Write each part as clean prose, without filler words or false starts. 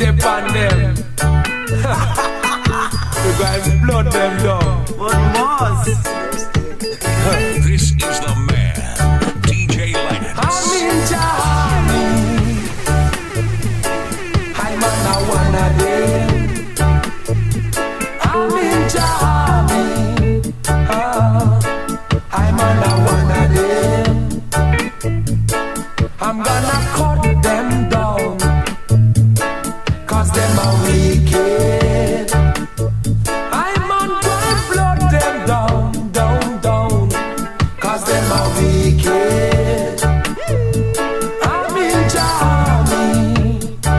dip on them. We gonna blood them down. But Moss. This is the man, DJ Lance. I'm in Jahami. I'm on one of them. I'm in Jahami. I'm on one of them. I'm gonna cut them down, 'cause them are wicked. I'm gonna blood them down, down, down, 'cause them are wicked. I'm in Jahami.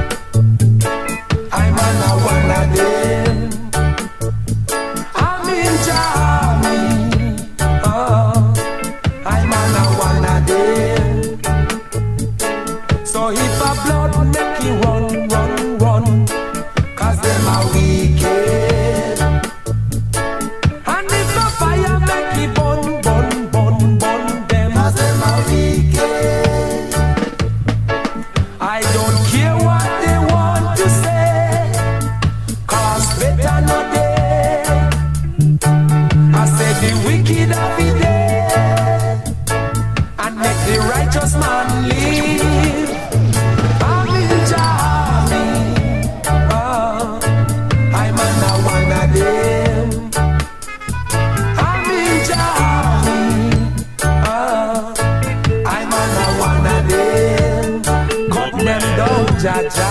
I'm on one of them. I'm in Jahami. I'm on one of them. So if a blood make you run, run, run, 'cause them are wicked. And if a fire make you burn, burn, burn, burn them, 'cause them are wicked. I don't care what they want to say, 'cause better not dead. I said the wicked are be dead, and make the righteous man live. I'm in Jahami. I'm on one of them. I'm in Jahami. I'm on one of them. Cut them down, Jaja.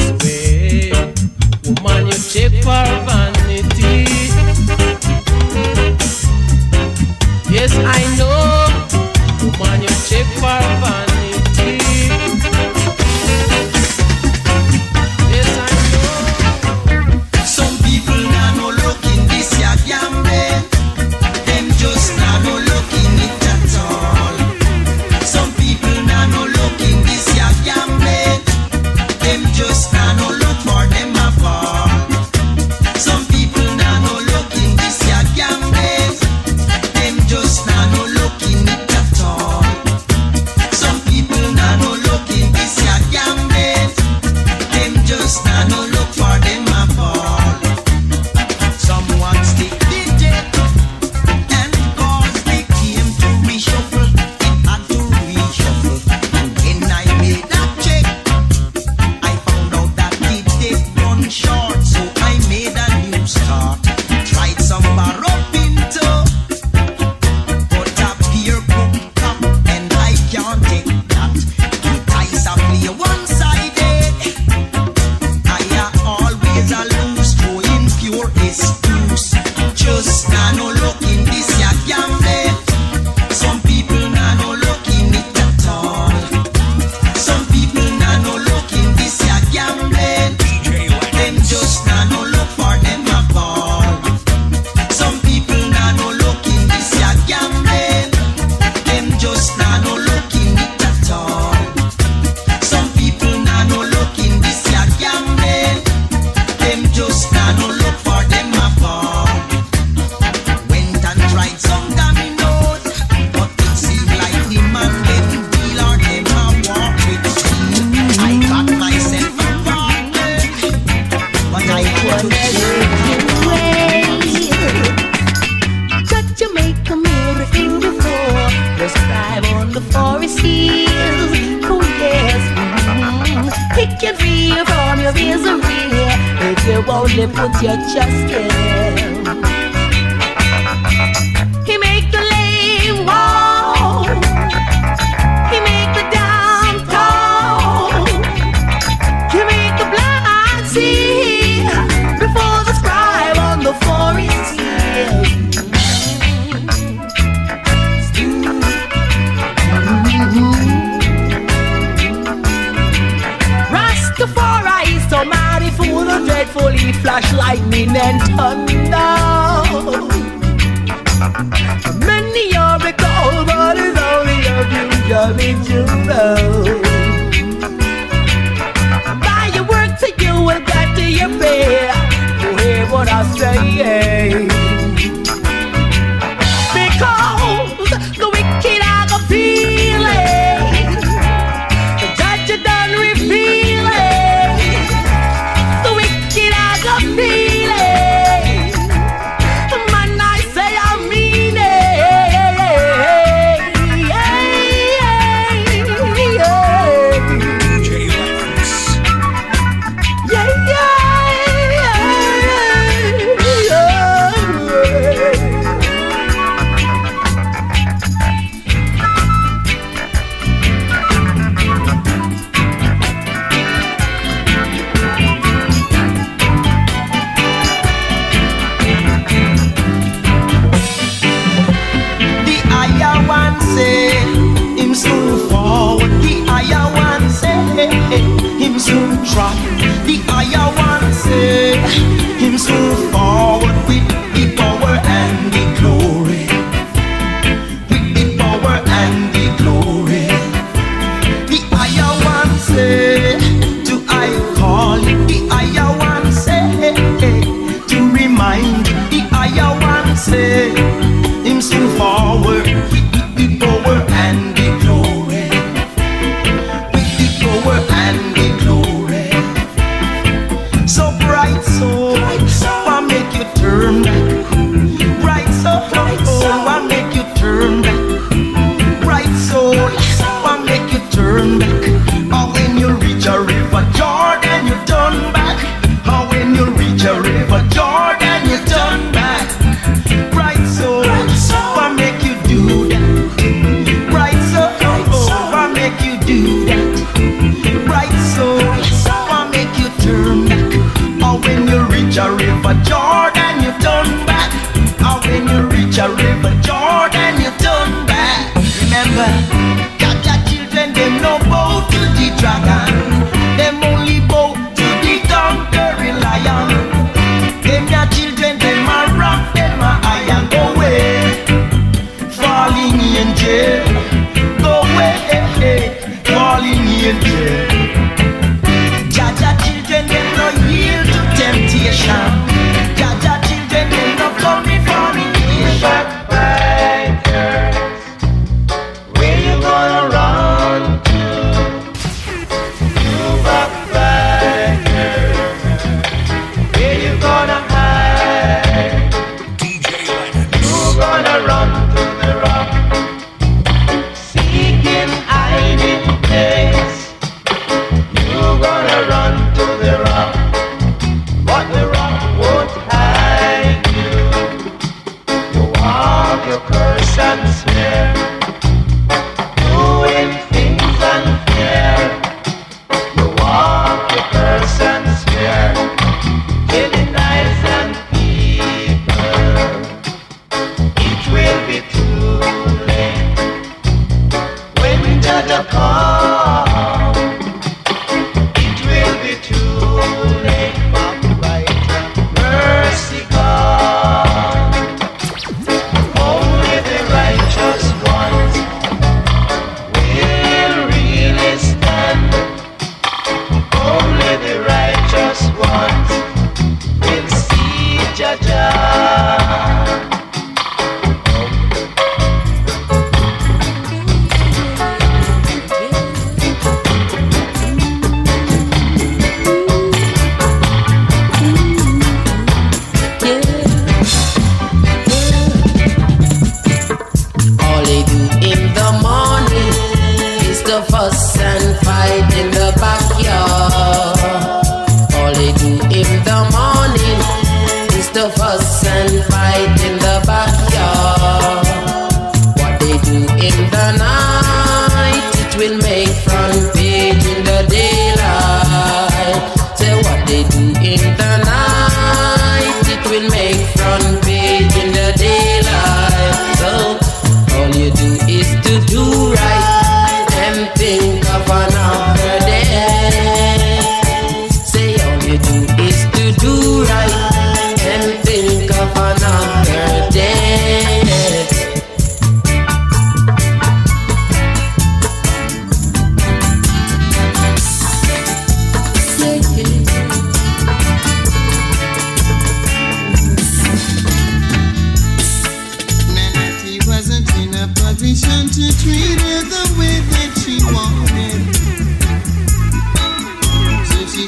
Check for vanity. just now no look for them a fall. Someone stick digit, and cause they came to reshuffle, it had to reshuffle. And when I made that check, I found out that it did run short, so I made a new start. Tried some barrow pinto, but a beer cook cup, and I can't take that. The dice are play one-sided. I always a lose, throwing pure excuse. Just now no look in this ya gambling. Some people now no look in it at all. Some people now no look in this ya gambling. Them just now no look for them a ball. Some people now no look in this ya gambling. Them just now no look in it at all. Some people now no look in this ya gambling. Them just now no look for them a ball. Went and tried some dominoes, but it seemed like the man them deal or them a walk with steam. I got myself a problem, but I put to Got to make a miracle before the scribe on the forest hills. Oh yes, pick your free from your misery if you only put your trust in him. He make the lame walk, he make the down talk, he make the blind see before the scribe on the forest hills. Rastafari is so mighty, full of dreadfully flash lightning and thunder. Many are recalled, but it's only a few coming to know. By your work to you will get to your pay. You hear what I say? Because the wicked are the feeling, the judge done revealing. The wicked are the feeling, the man I say I mean it. DJ Lance. Yeah, the higher one say him soon forward. The higher one say him soon drop. The higher one say him soon forward with the power and the glory. With the power and the glory. The higher one say to I call it. The higher one say to remind. The higher one say him soon forward with the power and the glory. With the power and the glory. So bright soul, why make you turn back? Bright soul, why make you turn back? Bright soul, why make you turn back? Or when you reach a river Jordan, you turn back. Or when you reach a river Jordan, you turn back. Bright soul, why make you do that? Bright soul, why make you do that? Bright soul, why make you turn back? Or when you reach a river Jordan, you turn back. Or when you reach a river Jordan, you turn back. Remember, got your children, them no bow to the dragon. Them only bow to the conquering lion. Them your children, them a rock, them a iron. Go away, falling in jail. Go away, falling in jail. Jaja children, them no yield to temptation. Jaja children, them no come before me.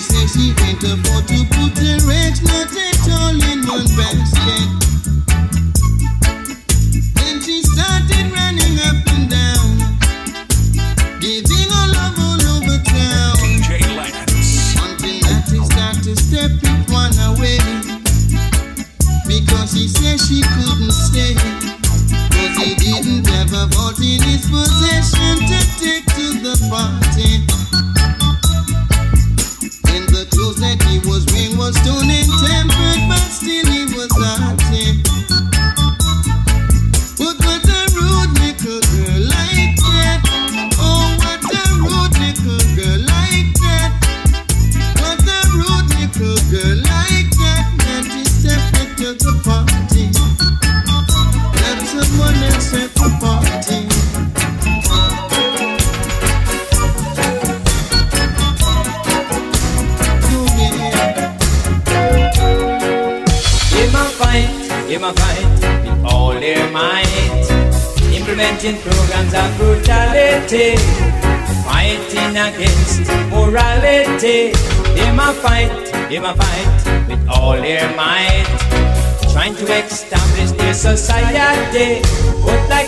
says she can't afford to put her eggs not at all in one basket. Then she started running up and down, giving her love all over town. DJ Lance. Until that he started to step it one away, because he said she couldn't stay, cause he didn't have a vault in his possession to take to the party. And the clothes that he was wearing was torn and tempered, but still he was naughty. But what a rude little girl like that. Oh, what a rude little girl like that. What a rude little girl like that. That is stepping to the party. That's someone else at the party. Give a fight with all their might, implementing programs of brutality, fighting against morality. Give a fight with all their might, trying to establish their society. But like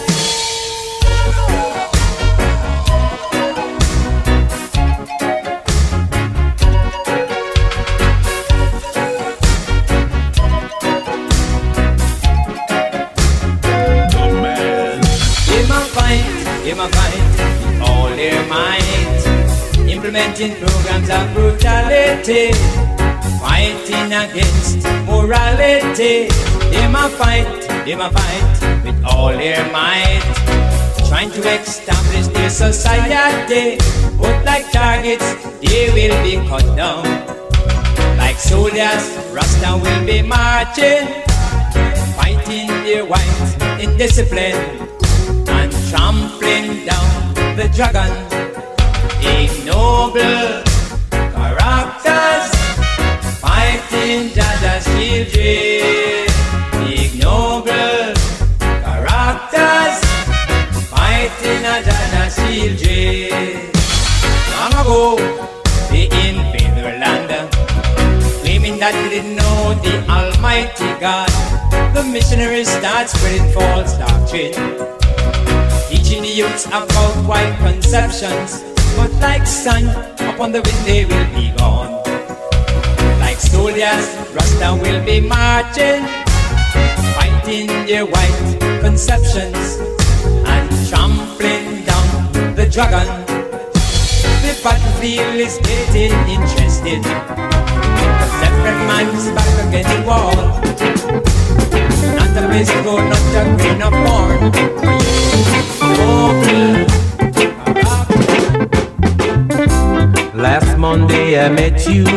Give a fight with all their might, implementing programs of brutality, fighting against morality. Give a fight with all their might, trying to establish their society. But like targets, they will be cut down. Like soldiers, Rasta will be marching, fighting their white indiscipline, trampling down the dragon. Ignoble characters fighting Jaja's children. Ignoble characters fighting Jaja's children. Long ago, they invaded their land, claiming that they didn't know the Almighty God. The missionaries start spreading false doctrine, teaching the youths about white conceptions. But like sun upon the wind they will be gone. Like soldiers, Rasta will be marching, fighting their white conceptions and trampling down the dragon. The battlefield is getting interesting, 'cause every man's back against the wall. Not a place to go, not a grain of corn. Last Monday I met you.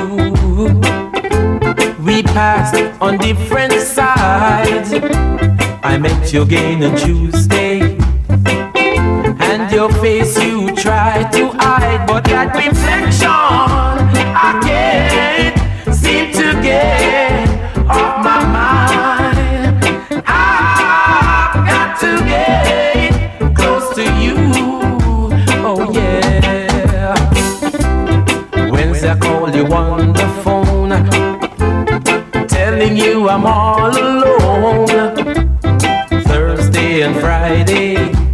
We passed on different sides. I met you again on Tuesday, and your face you tried to hide, but that reflection I can't seem to get off my mind. I've got to get close to you. Oh yeah. Wednesday I called you on the phone, telling you I'm all alone. Thursday and Friday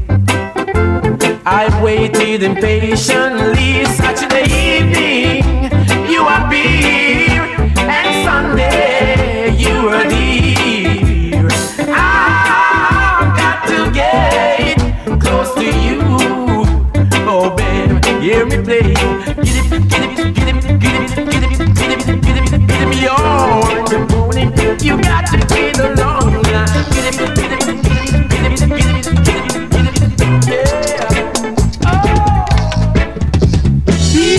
I waited impatiently. Saturday evening you appear, and Sunday you were dear. I've got to get close to you. Oh babe, hear me play. Get it, get it, get it, get it, get it, get it, get it, get it, you're the morning. You got to be the long line. Get it, get it, get it, get it, get it, get it, get it, yeah. Oh.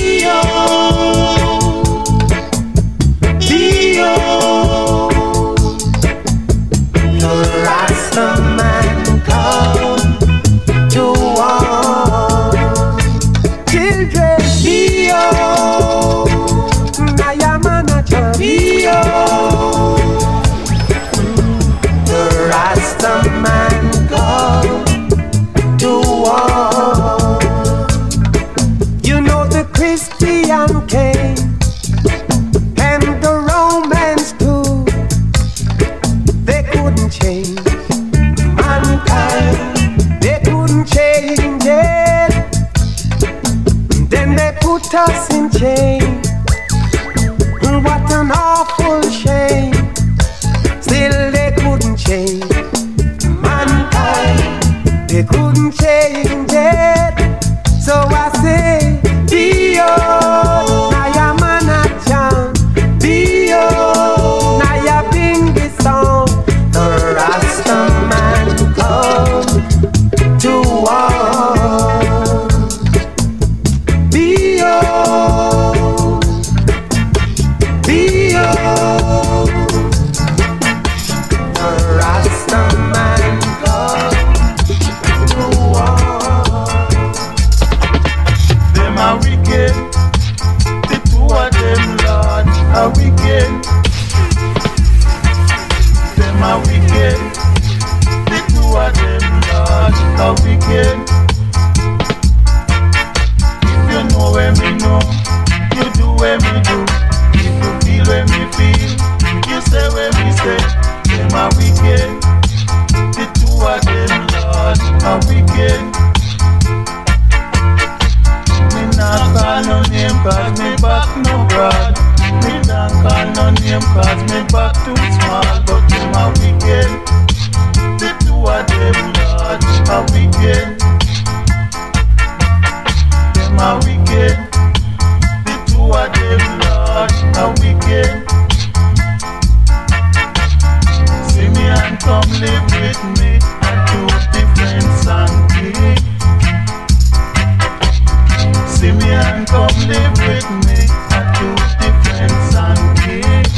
what an awful shame. Still they couldn't change mankind. They couldn't change it. So I say, Dio, Naya Manachan, Dio, Naya Bingi song. The Rasta man come to war. Dio, Dio, the Rasta man come to war. Them are wicked, the two of them, Lord, are wicked. Them are wicked, the two of them, Lord, are wicked. If you know where me know, you do where me do. If you feel where me feel, you say where me say. Them are wicked, the two of them, Lord, are wicked. Me not call no name cause me back no broad. Me not call no name cause me back too small. But them are wicked, the two of them, Lord, are wicked. Them are wicked, the two of them, Lord, are wicked. See me and come live with me at two different songs. See me and come live with me at two different songs.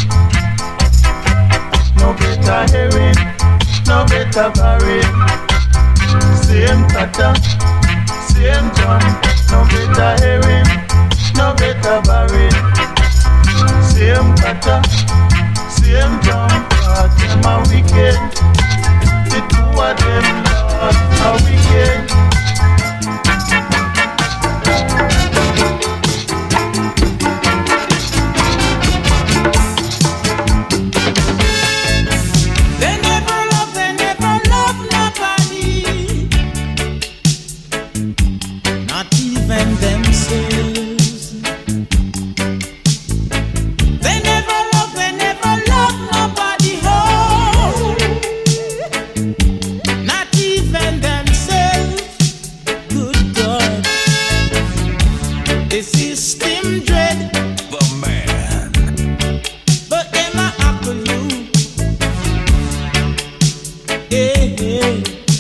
No better hearing, no better barring. Same kata, same drum. No better hearing, no better barring. Same kata, same drum. God, them are wicked. The two of them, Lord, are wicked. They never love nobody, not even themselves. They never love nobody, oh, not even themselves. Good God, the system dread, The man. but them a hackle you. Yeah, yeah.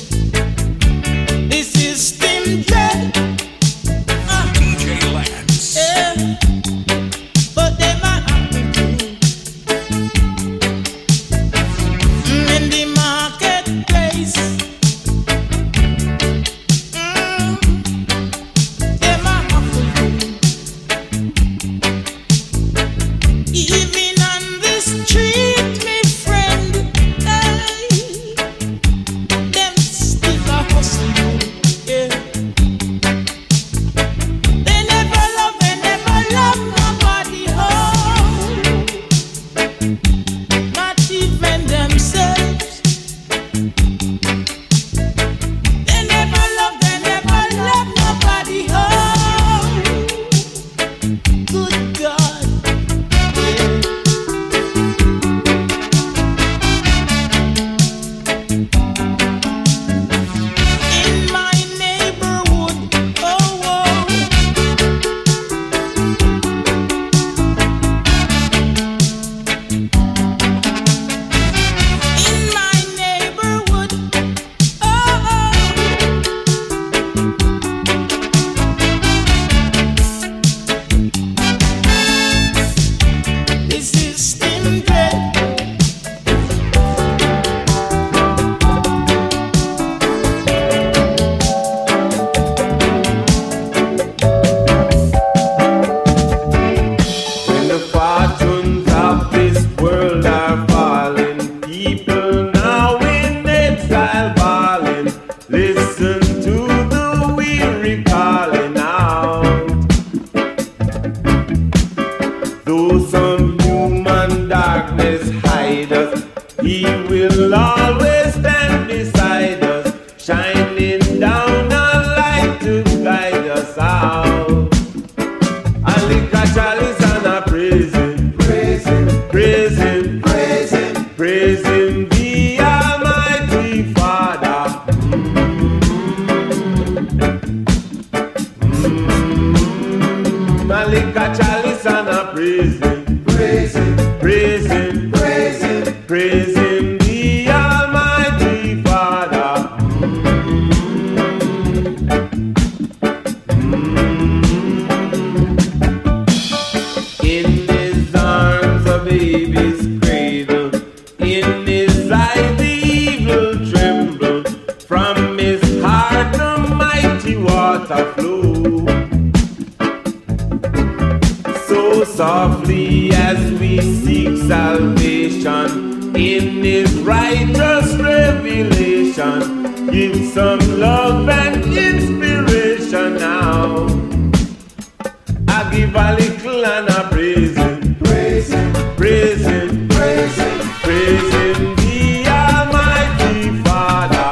The system dread, DJ Lance. yeah, but them a hackle you. In the marketplace, them a hackle you. Even on the street, me friend, hey, them still a hustle you, yeah. They never love nobody, oh, not even themselves. They never love nobody, oh, good God, yeah. In my neighborhood, oh, in my neighborhood, the system dread. When the fortunes of this world are falling, people now in exile balling. Listen to the weary calling out. Though some human darkness hide us, He will always stand beside us, shining down a light to guide us out. A liquor chalice and a praising, baby's cradle. In his eye the evil tremble. From his heart the mighty water flow. So softly as we seek salvation, in his righteous revelation, give some love and inspiration now. I give a little and I praise him, praise him, praise him, praise him, praise him, the Almighty Father.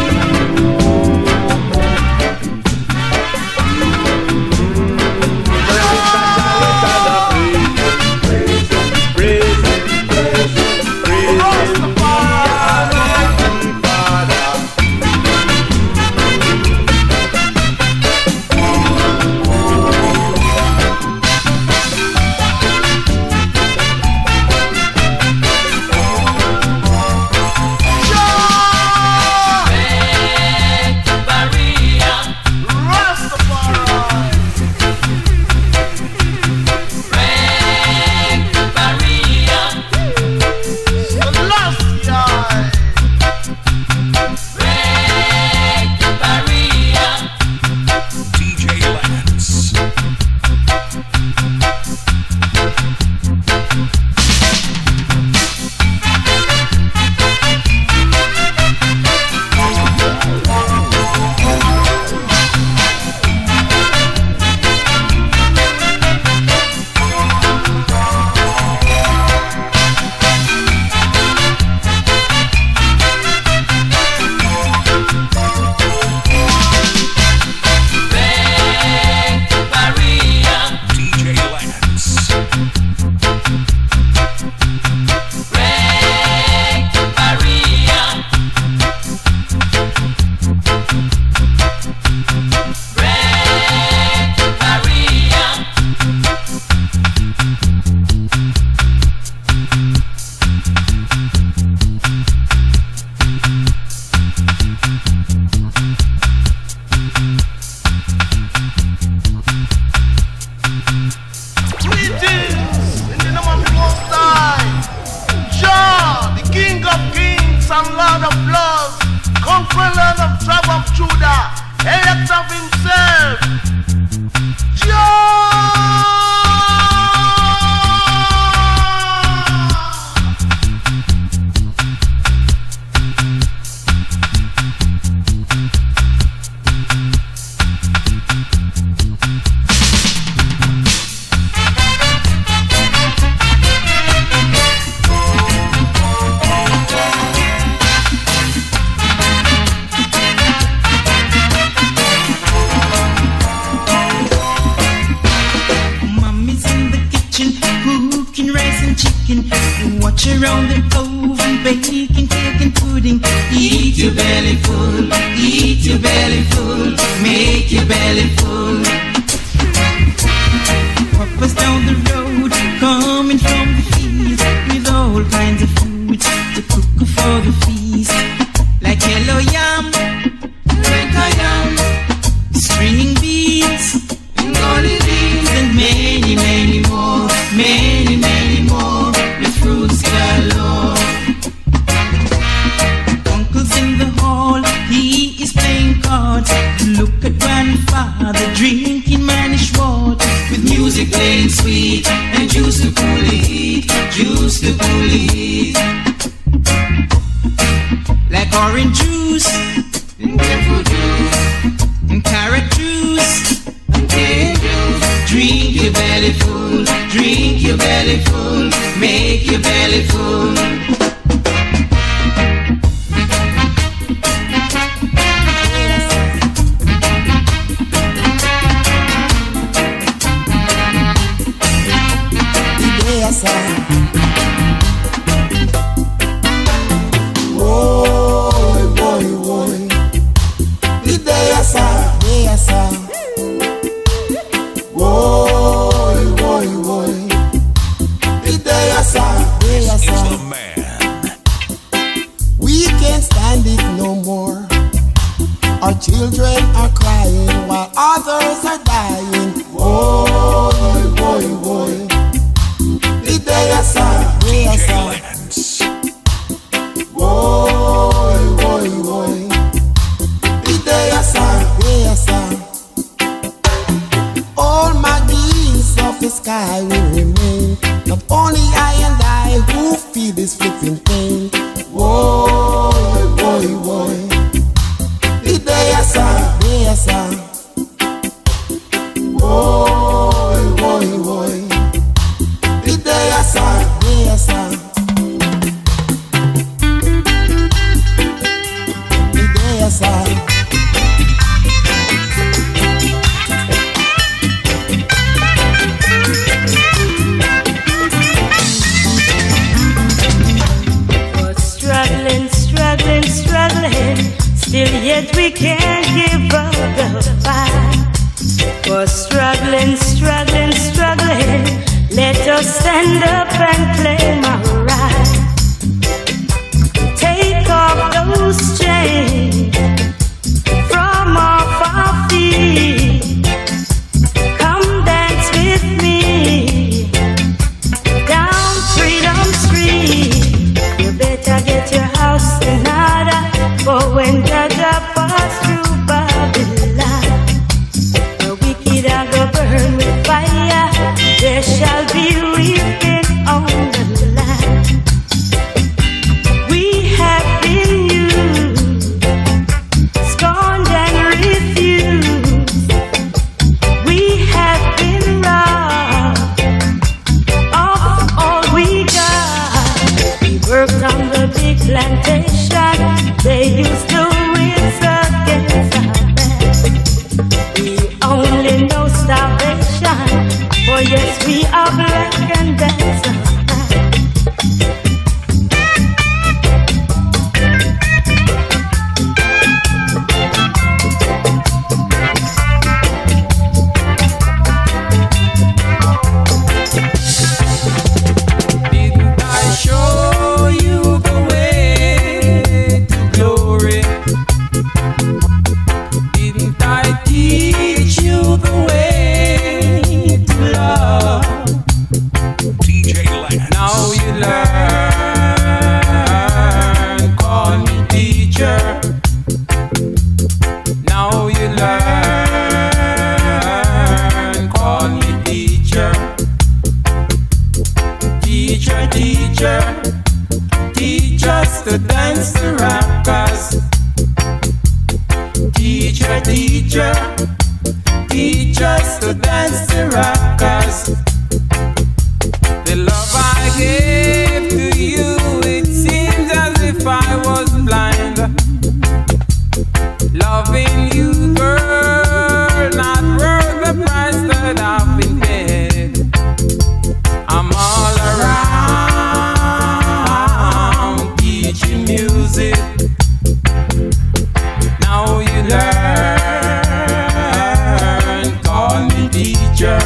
Our children are crying while others are dying. Boy, boy, boy. The day I saw DJ Lance. Boy, boy, boy. The day I saw. All my beings of the sky will remain. Not only I and I who feel this flipping pain. Boy, boy, boy. The day I saw. Boy, boy, boy. The day I saw. The day I saw. Still yet we can't give up the fight. For struggling, let us stand up and claim our right. Take off those chains from off our feet. Come dance with me down Freedom Street. You better get your house in order, for when Jaja pass through Babylon, the wicked are gonna burn with fire. There shall be weeping on the land. We have been used, scorned and refused. We have been robbed of all we got. We worked on the big plantation. They used to raise against our back. We only know starvation, for yes, we are black and that's a fact. Didn't I show you the way to glory? Didn't I teach you the way to love? DJ Lance. Now you learn, call me teacher. Now you learn, call me teacher. Teacher, teacher, teach us to dance the rockers. Teacher, teacher, teach us to dance the rockers. The love I gave to you, it seems as if I was blind. Loving you, girl, not worth the price that I've been paid. I'm all around teaching music. Now you learn, call me teacher.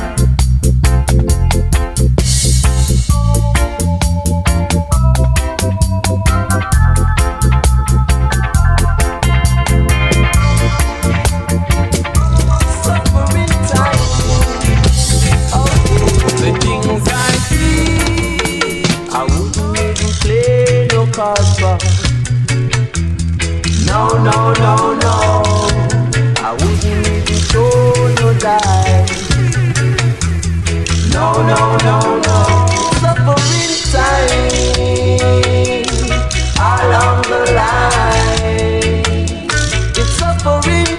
The things I see, I wouldn't even play no cards for. No, no, no, no. I wouldn't even show no dice. No, no, no, no. Suffering time along the line. It's suffering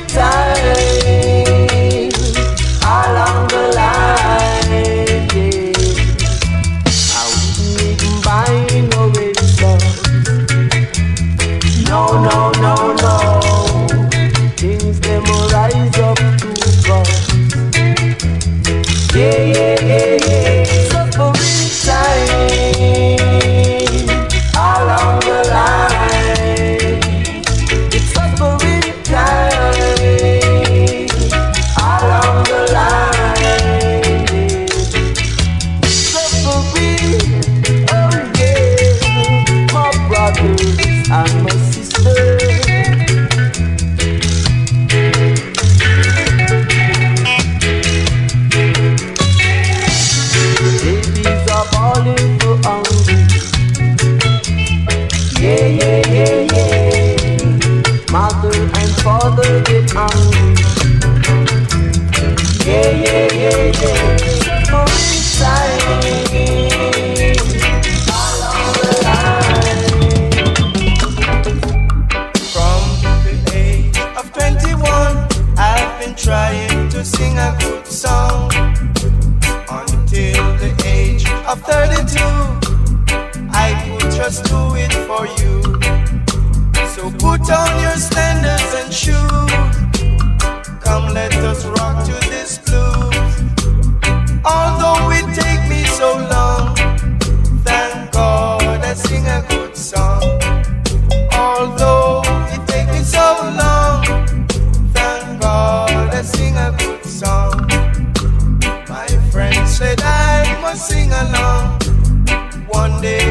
time along the line. Yeah. I wouldn't even buy no red sauce. No, no, no, no. Things them will rise up to God. Yeah, yeah, yeah, yeah. Suffering time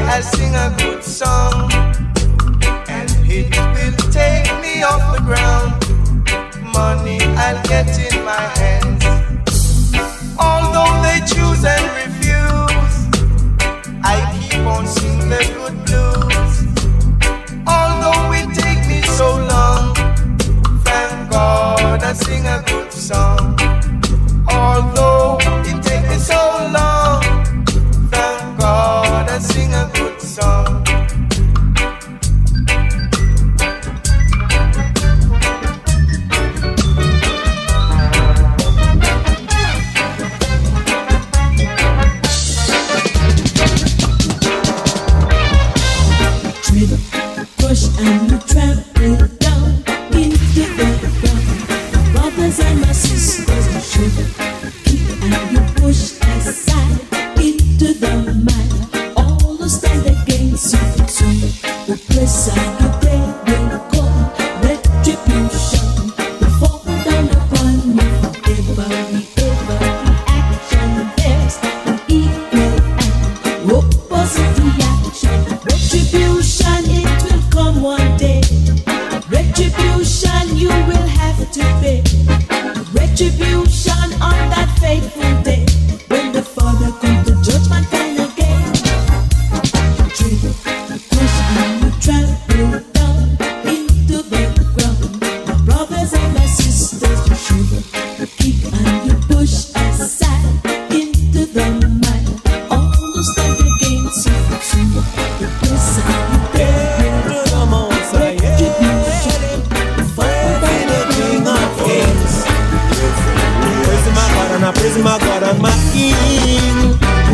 I'll sing a good song, and it will take me off the ground. Money I'll get in my hands. Although they choose and refuse, I keep on singing the good blues. Although it take me so long, thank God I sing a good song. Although it take me so long, thank God I sing a good song. Push and you trample down into the ground. Brothers and my sisters, you should keep and you push aside into the mire. All who stand against you soon, the place and the day will come. Retribution will fall down upon you forever. Every action there's an equal and opposite reaction. Retribution, it will come one day. Retribution, you will have to pay. Retribution on that fateful day, when the Father comes to judge mankind again. Push and you trample down into the ground. My brothers and my sisters, you should keep and you push aside into the mire. All who stand against you, the place and the day will come. Retribution, the Father King of Kings. Praise my God and I praise my God and my King.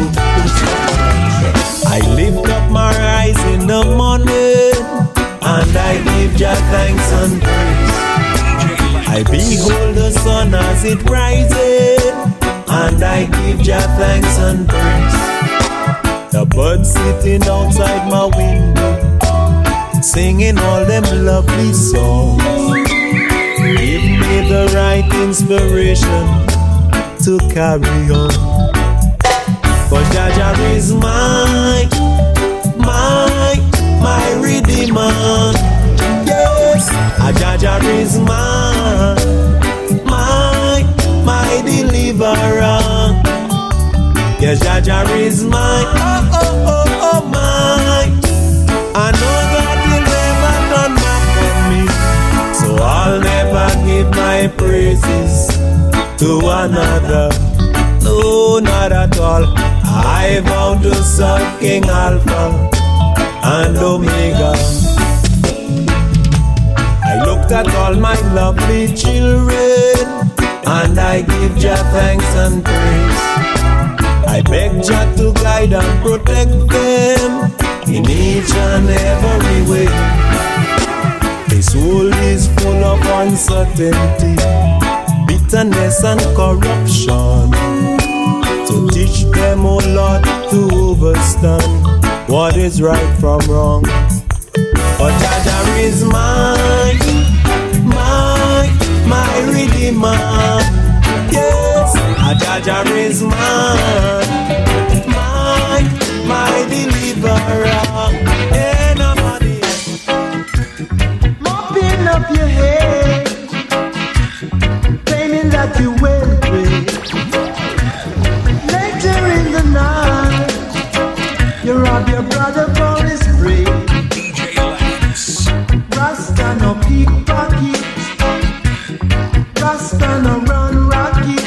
I lift up my eyes in the morning and I give Jah thanks and praise. I behold the sun as it rises and I give Jah thanks and praise. The birds sitting outside my window, singing all them lovely songs. Give me the right inspiration to carry on. For Jah Jah is my Redeemer. Yes, Jah Jah is my Deliverer. Yes, Jah Jah is my my. I know that He never done that for me, so I'll never give my praises to another. No, not at all. I vow to serve King Alpha and Omega. I looked at all my lovely children and I give Jah thanks and praise. I beg Jah to guide and protect them in each and every way. This world is full of uncertainty, bitterness and corruption. So teach them, oh Lord, to overstand what is right from wrong. But Jah Jah is my Redeemer. Yes, Jah Jah is my Deliverer. Yeah, nobody. Mopping up your head, claiming that you will pray. Later in the night, you rob your brother for his spray. DJ Lance. Rasta no pickpocket, Rasta no run rocket.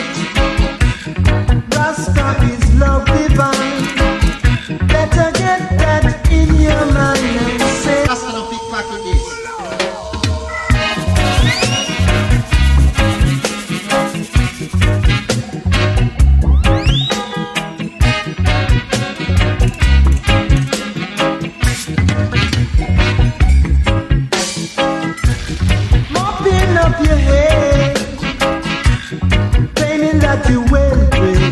Rasta is love divine. Better get that in your mind and say Rasta no pickpocket this. Mopping up your head, claiming that you will pray.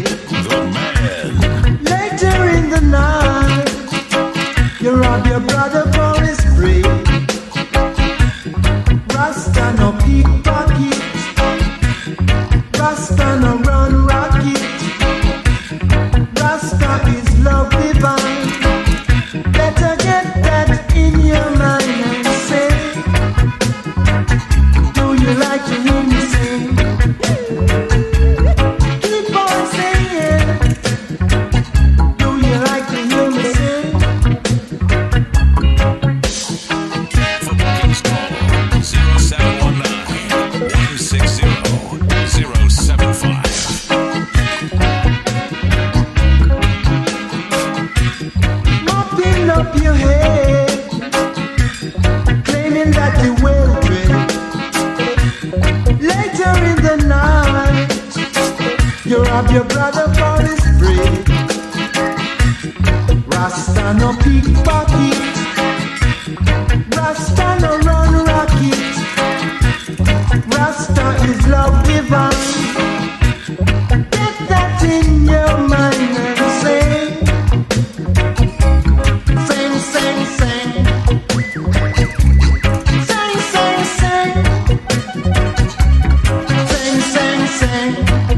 Later in the night, you rob your brother for his spray. Rasta no pickpocket, Rasta no run rocket. Rasta is love divine. up your head, claiming that you will drink. Later in the night, you rob your brother for his bread. Rasta no pickpocket, Rasta no run rocket, Rasta is love divine. Get that in your mind and sing, sing, sing, sing, sing, sing, sing, sing, sing, sing.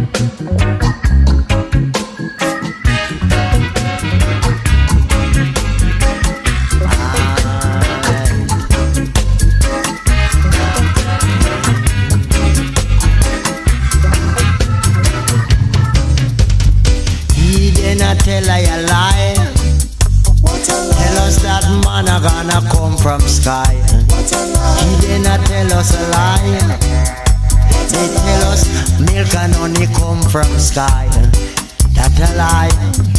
Tell I a lie. Tell us that man a gonna come from sky. He did not tell us a lie. They tell us milk and honey come from sky. That a lie.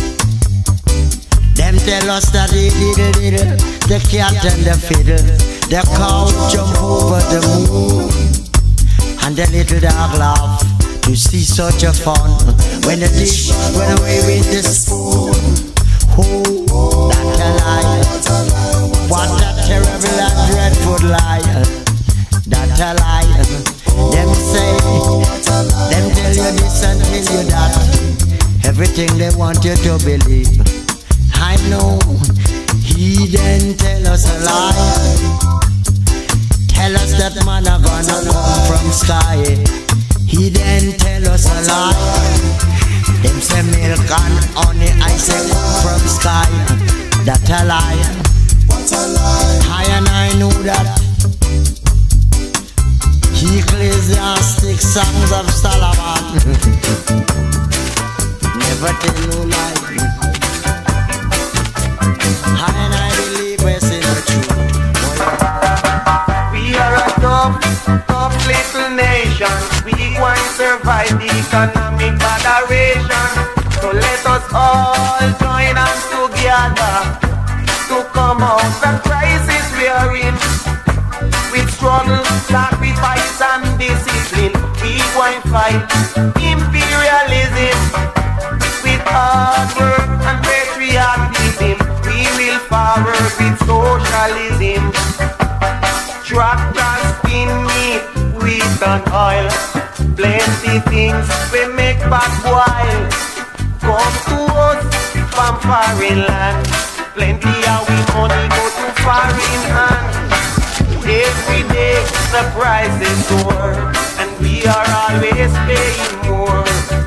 Them tell us that the cat and the fiddle, the cow jump over the moon, and the little dog laugh to see such a fun. When the dish went away with the spoon. Oh, that's a lie. What a terrible and dreadful lie. That's a lie. Them say, them tell you this and tell you that. Everything they want you to believe. I know, he didn't tell us a lie. Tell us that man are gonna come from sky. He didn't tell us a lie. Them say milk and honey, I say come from sky. That a lie. I and I know that. Ecclesiastic songs of Solomon. Never tell no lie. I and I believe we're saying the truth. We are a tough little nation. We want to survive the economic moderation. So let us all join hands together to come out the crisis we are in. With struggle, sacrifice and discipline, we want to fight imperialism. With hard work and patriotism, we will forward with socialism. Tractors, spin meat, wheat and oil, plenty things we make back while. Come to us from foreign land, plenty of we money go to foreign hand. Every day the prices soar, and we are always paying more.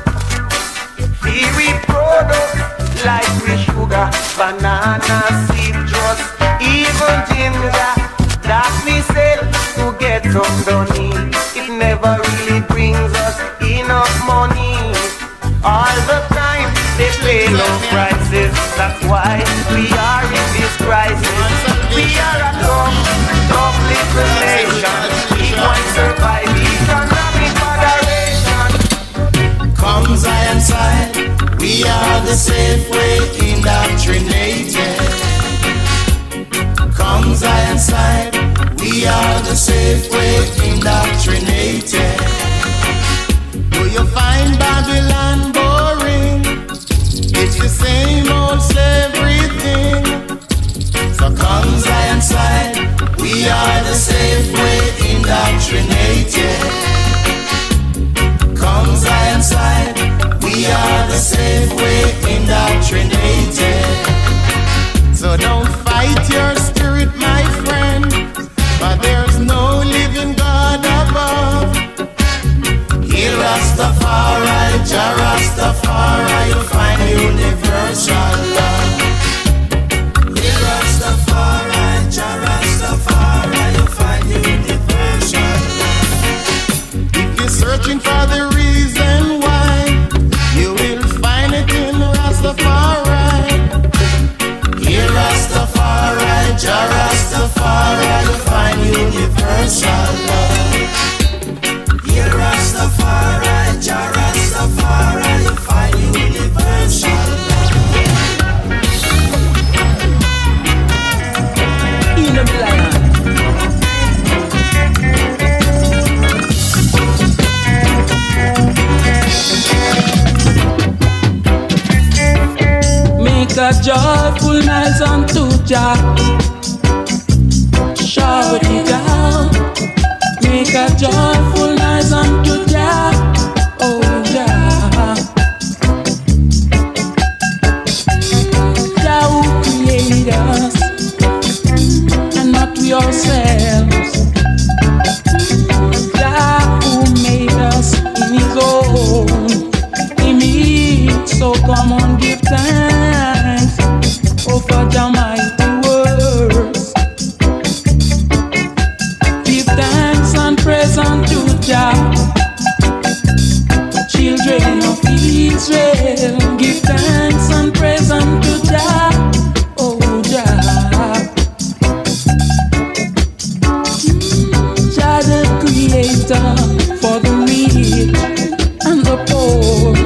Dairy products like we sugar, banana, citrus, even ginger that we sell to get some money. It never really brings us enough money. All the time they play low prices. That's why we are in this crisis. We are a tough little nation. We want to survive economic moderation. Come Zion side, we are the safe way indoctrinated. Come Zion side, we are the safe way indoctrinated. Do you find Babylon boring? It's the same old slavery thing. So come Zion side, we are the safe way indoctrinated. Come Zion side, we are the safe way indoctrinated. So don't fight your spirit, my friend, but there's no living God above. Heal Rastafari, Jah Rastafari, you'll find universal love. Heal Rastafari, Jah Rastafari, you'll find universal love. If you're searching for the reason why, you will find it in Rastafari. Heal Rastafari, Jah Rastafari, you'll find universal love. Heal Rastafari, Jah Rastafari, you'll find universal love. a joyful noise unto Jah. Shout it out. Make a joyful noise unto Jah. Oh Jah. Jah who created us and not we ourselves. Jah who made us in His own image. So come on, give thanks. Oh, for Jah mighty works. Give thanks and praise unto Jah. Children of Israel, give thanks and praise unto Jah. Oh, Jah. Jah the Creator for the rich and the poor.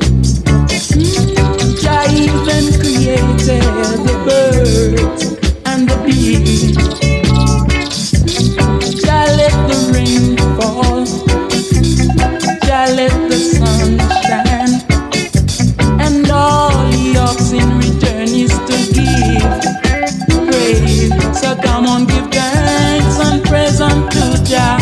Jah even created the birds and the bees. Jah let the rain fall. Jah let the sun shine. And all He asks in return is to give praise. So come on, give thanks and praise unto Jah.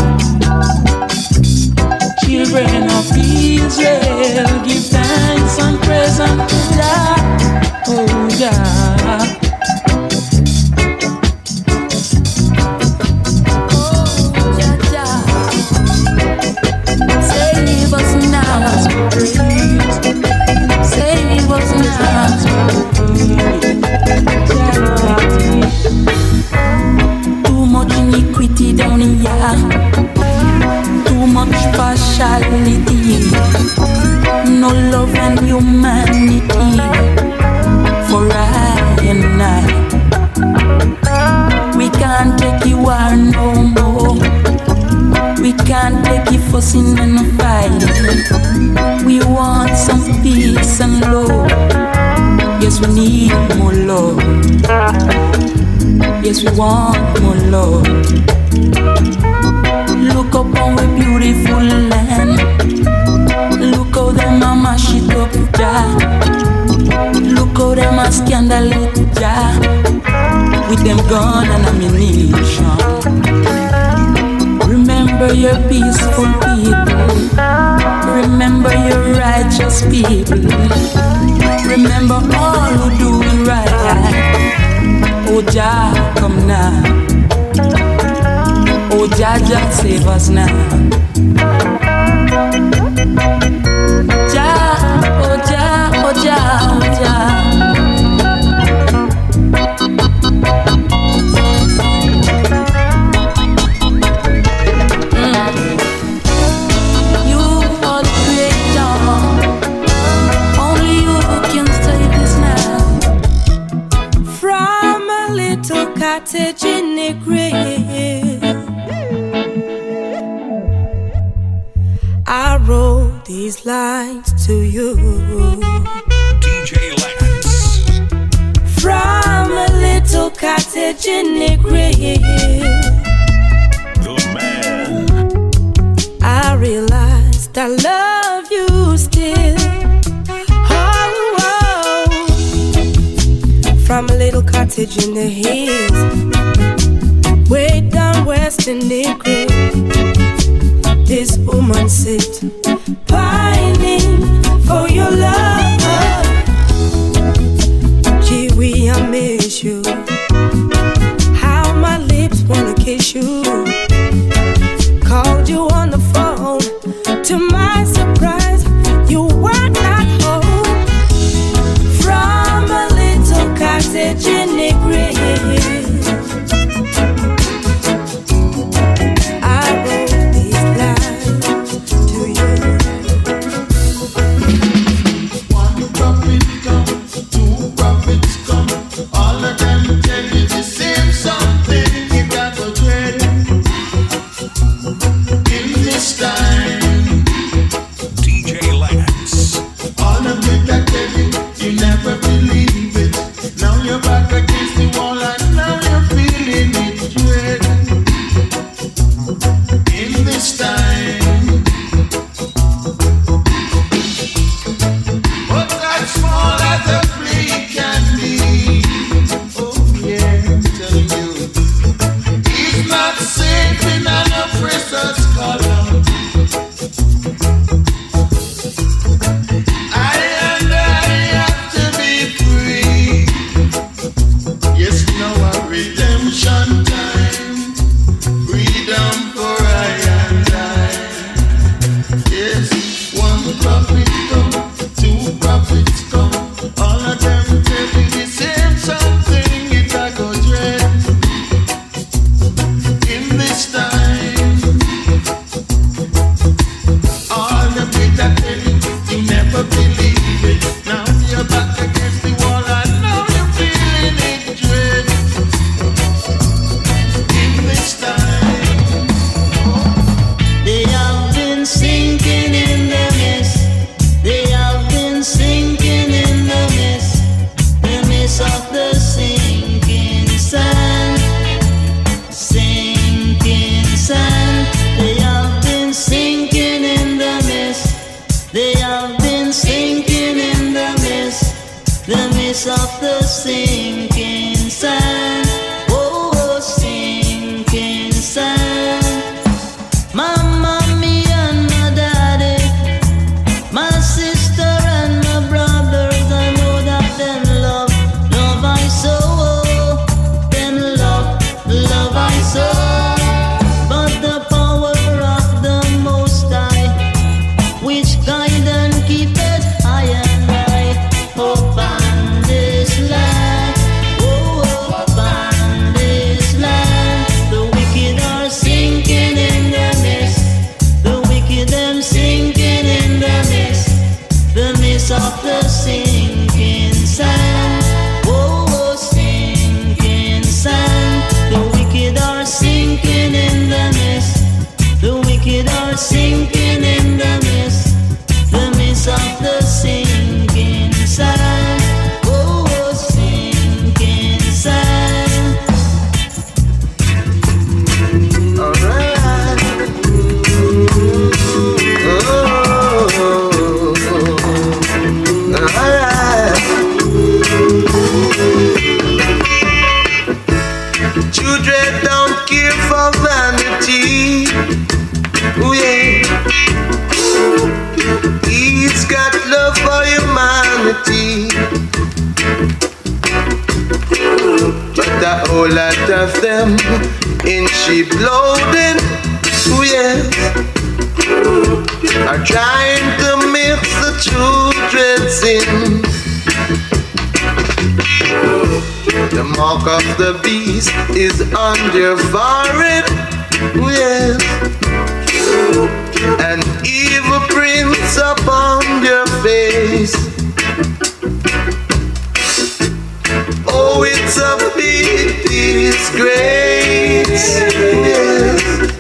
Children of Israel, give thanks and praise unto Jah. Oh Jah. Save us now, save us now. Too much iniquity down here, too much partiality, no love and humanity for I and I. We can't take you war no more. We can't take you fussing and fighting. We want some peace and love. Yes, we need more love. Yes, we want more love. Look up on our beautiful land. Look how them a mash it up, Jah. Look how them a scandal it, Jah. With them gun and ammunition. Remember your peaceful people. Remember your righteous people. Remember all who do it right. Oh Jah, come now. Oh Jah, Jah, save us now. Jah, oh Jah, oh Jah, oh Jah. You are the creator. Only you can save this now. From a little cottage in the grave, I wrote these lines to you. DJ Lance. From a little cottage in the grave, The man. I realized I love you still. Oh, oh. From a little cottage in the hills, way down west in the grave, this woman sit pining for your love. Gee, I miss you. How my lips wanna kiss you. Called you on the phone. To my surprise, you were not home. From a little cottage in the grave, I wrote these lines to you. children don't care for vanity. Oh yeah. He's got love for humanity. But a whole lot of them in sheep loading, oh yes, are trying to mix the children's in. The mark of the beast is on their forehead, oh yes, and evil prints upon their face. Oh, it's a big disgrace, yes.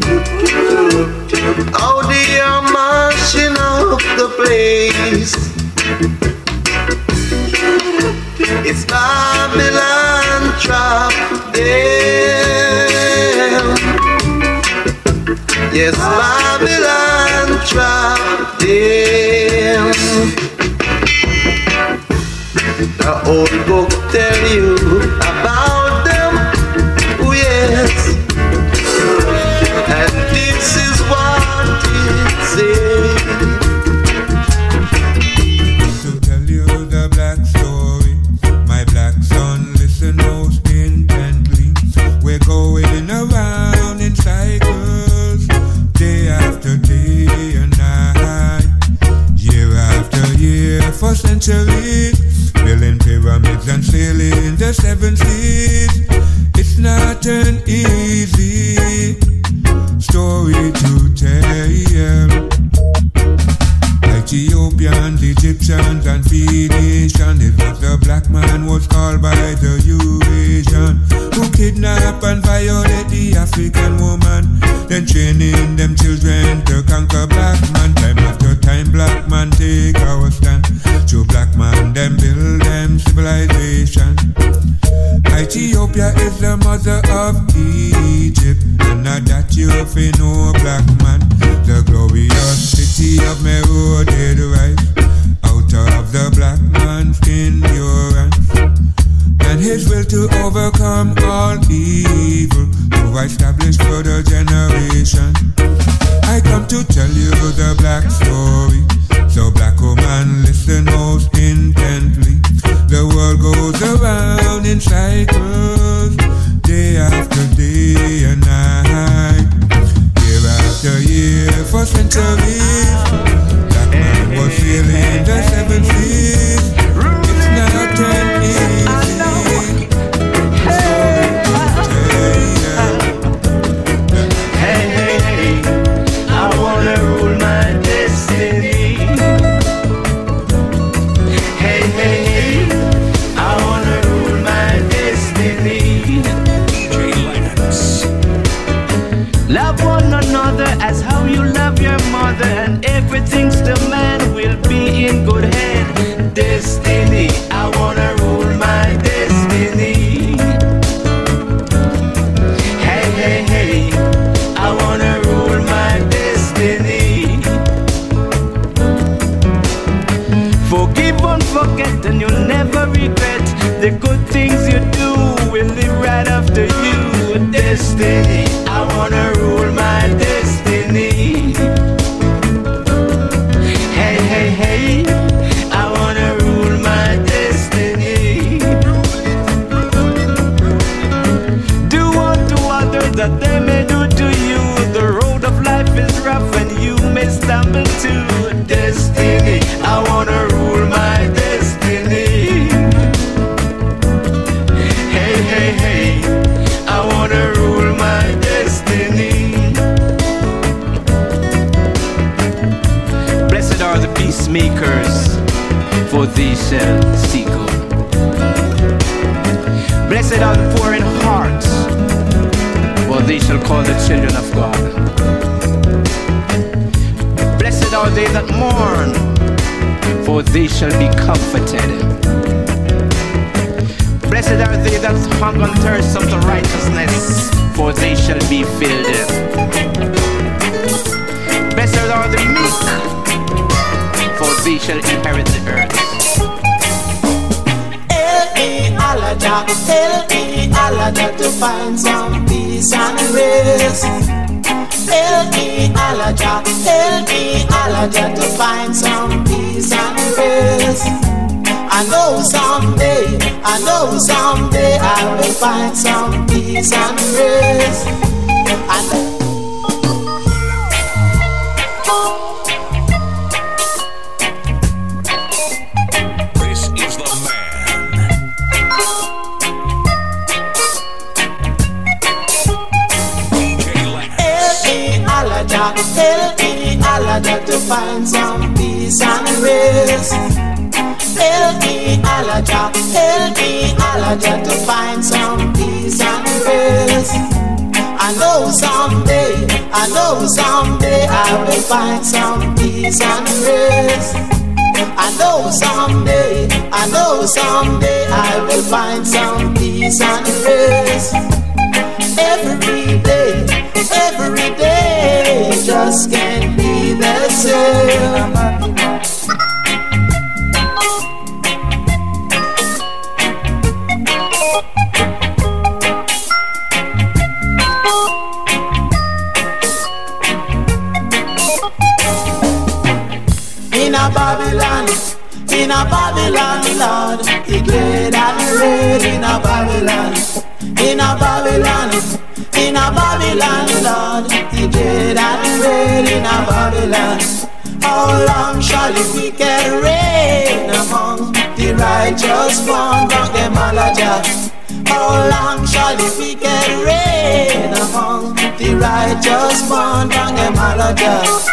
How they are marching up the place. It's Babylon trap them. Yes, Babylon trap them. The old book tell you about them, oh yes, and this is what it says. To tell you the black story, my black son, listen most intently. We're going around in cycles, day after day and night, year after year for centuries. Building pyramids and sailing the seven seas. It's not an easy story to tell. Ethiopians, Egyptians, and Phoenicians. It was the black man was called by the Eurasian, who kidnapped and violated the African woman, then training them children to conquer black man. Time after time, black man take our stand. To black man, them build them civilization. Ethiopia is the mother of Egypt, and not that you fi know black man. The glorious city of Meru did rise out of the black man's endurance, and his will to overcome all evil to establish further generation. I come to tell you the black story, so black woman listen most intently. The world goes around in cycles, day after day and night, year after year for centuries. Black man was sailing the seven seas. It's not an easy as how you love your mother, and everything's the man will be in good hand. Destiny, I wanna rule my destiny. Hey, hey, hey, I wanna rule my destiny. Forgive and forget, and you'll never regret. The good things you do will live right after you. Destiny, I wanna rule my destiny. Hey, hey, hey, I wanna rule my destiny. Do unto others that they may do to you. The road of life is rough and you may stumble too. Destiny, I wanna rule my destiny. Hey, hey, hey, I wanna rule my destiny. Blessed are the peacemakers, for they shall see God. Blessed are the poor in heart, for they shall call the children of God. Blessed are they that mourn, for they shall be comforted. Blessed are they that hunger and thirst after righteousness, for they shall be filled. Blessed are the meek, for they shall inherit the earth. Help me, Allah, to find some peace and rest. Help me, Alaja, to find some peace and rest. I know someday I will find some peace and rest. This is the man. Help me, Alaja, to find some peace and rest. Help me, Alaja, to find some peace and rest. I know someday I will find some peace and rest. I know someday I will find some peace and rest. Every day just can't be the same. In a Babylon, Lord, he great and red in a Babylon. In a Babylon, Lord, he great and red in a Babylon. How long shall the wicked reign among the righteous one? Among them Alaja. How long shall the wicked reign among the righteous one? Among them Alaja.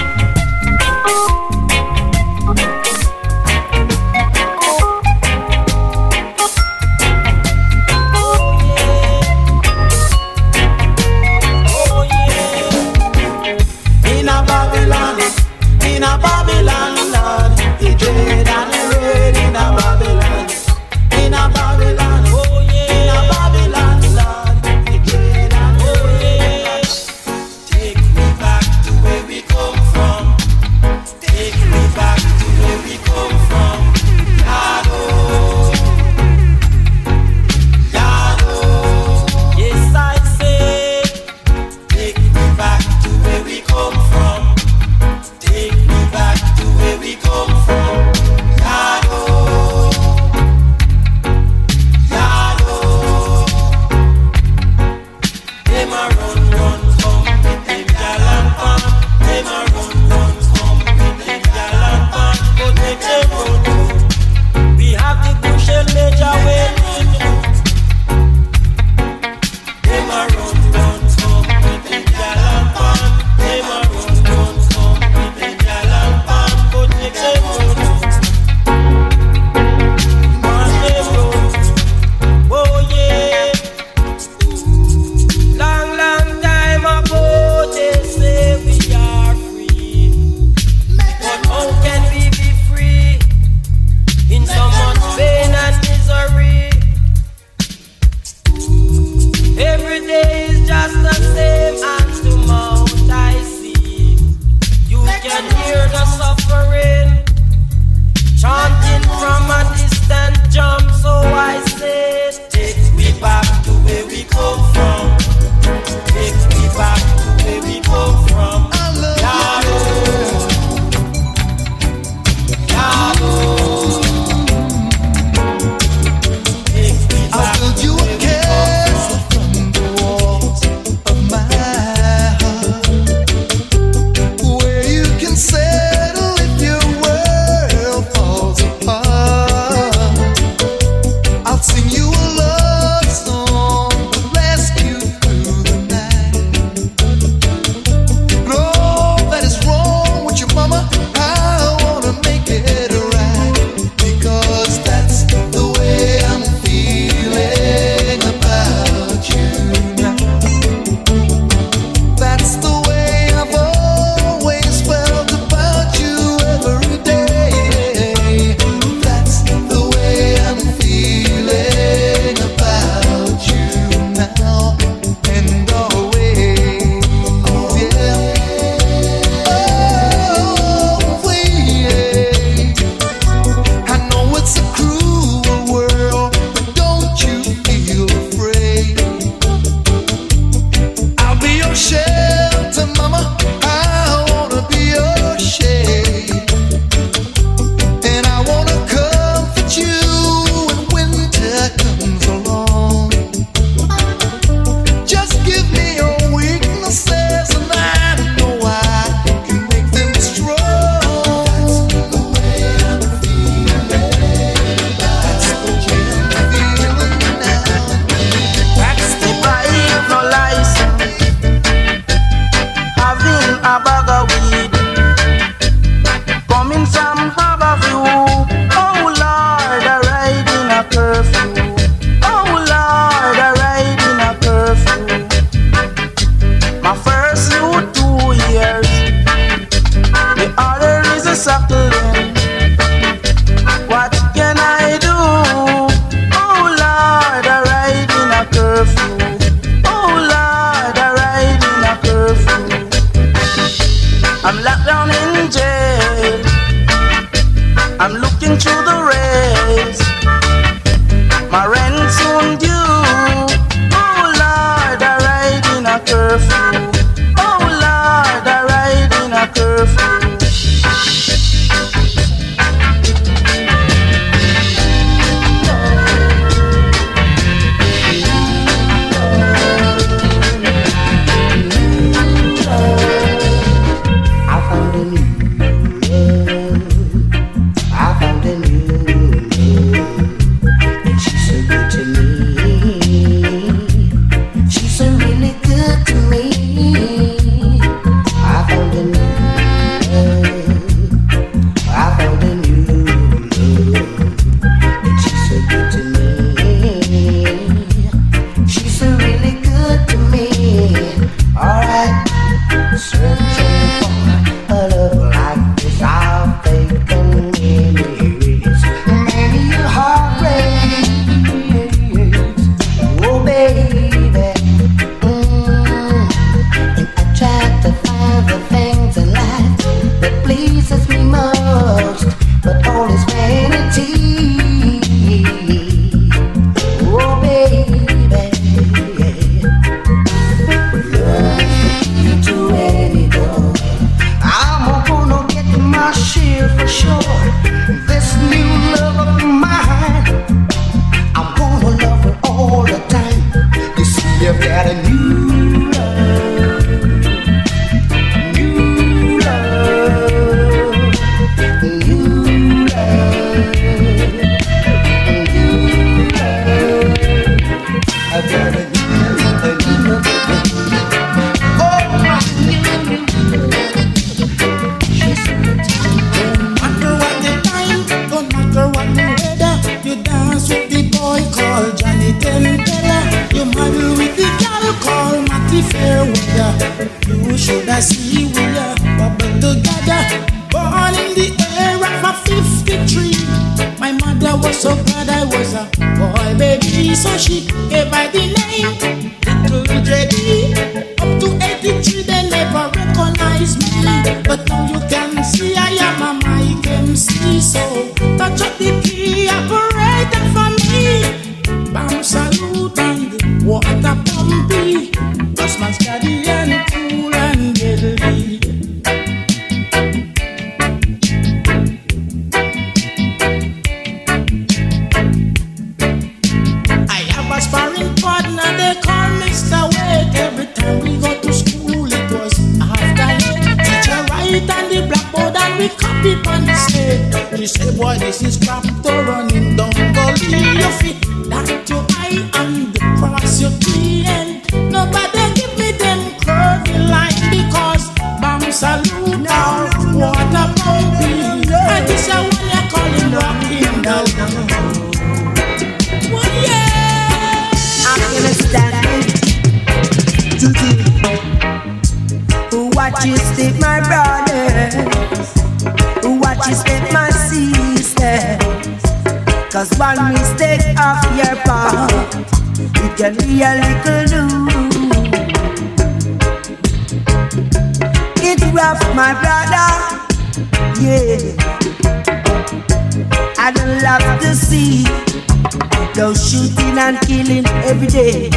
In a Babylon, Lord, he dread and red in a Babylon. In a Babylon, oh yeah. In a Babylon, Lord, he dread and red. Take me back to where we come from. got a new love, new love, new love, new love. I got a new love. Oh, my new love. Don't matter what the time, don't matter what the weather, you dance with the boy called Johnny Tempella. You marry with the girl called Matty Fairweather. You should have seen we are bubble together. Born in the era of 53. My mother was so glad I was a boy baby, so she gave I the name Little JD. Up to 83 they never recognized me, but now you can see I am a mic MC. So touch up the key operator for me. Bam salute and water pumpy. Busman steady and cool and deadly. I have a sparring partner they call Mr. Wade. Every time we go to school it was after 8. Teacher write on the blackboard and we copy on the slate. He say boy this is crap to running down gully. Your feet that your eye and cross your T and nobody give me them curvy line because bam salute now water pumping. And this is what you call it rocking down. Well, yeah. Afghanistan. Watch you step my brothers, watch you step my sisters. Cause one mistake of your part, it can be a little do. It's rough, my brother, yeah. I don't love to see those shooting and killing every day.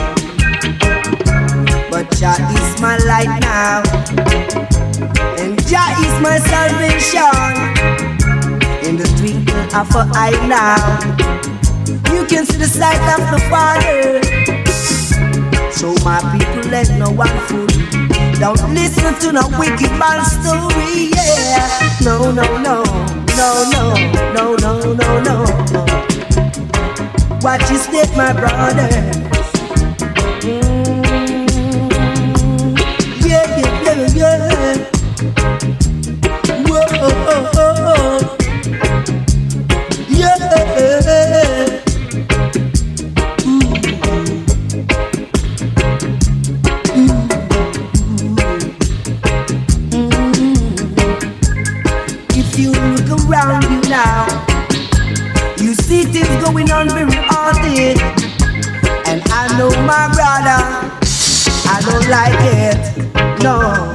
But Jah is my light now, and Jah is my salvation. In the twinkle of an eye now, you can see the sight of the Father. So my people, let no one fool. Don't listen to no wicked man story, yeah. No, no, no, no, no, no, no, no, no. Watch your step, my brother. Yeah, yeah, yeah, yeah. Whoa, oh, oh, oh, oh. Yeah. If you look around you now, you see things going on very often. And I know my brother, I don't like it, no.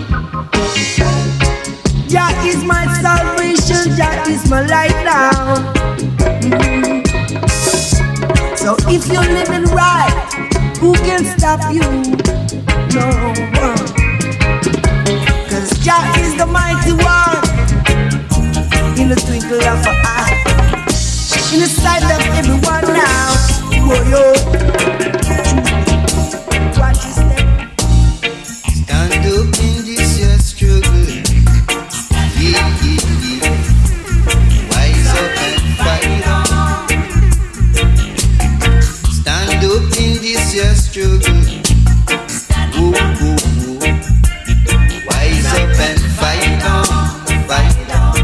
Jah is my salvation, Jah is my light now. So if you're living right, who can stop you? No one. Cause Jah is the mighty one. In the twinkle of an eye, in the sight of everyone now. Whoa, yo. Watch your step. Stand up in this your struggle. Yeah, yeah, yeah. Wise up and fight on. Stand up in this your struggle. Whoa, whoa, whoa. Wise up and fight on, fight on.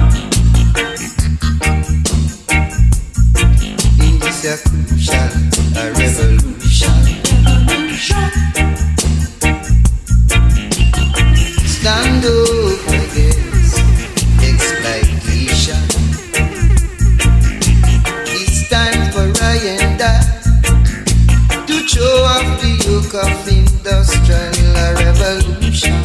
In this a crucial a revolution. Stand up against exploitation. It's time for I and I to show off the yoke of industrial revolution.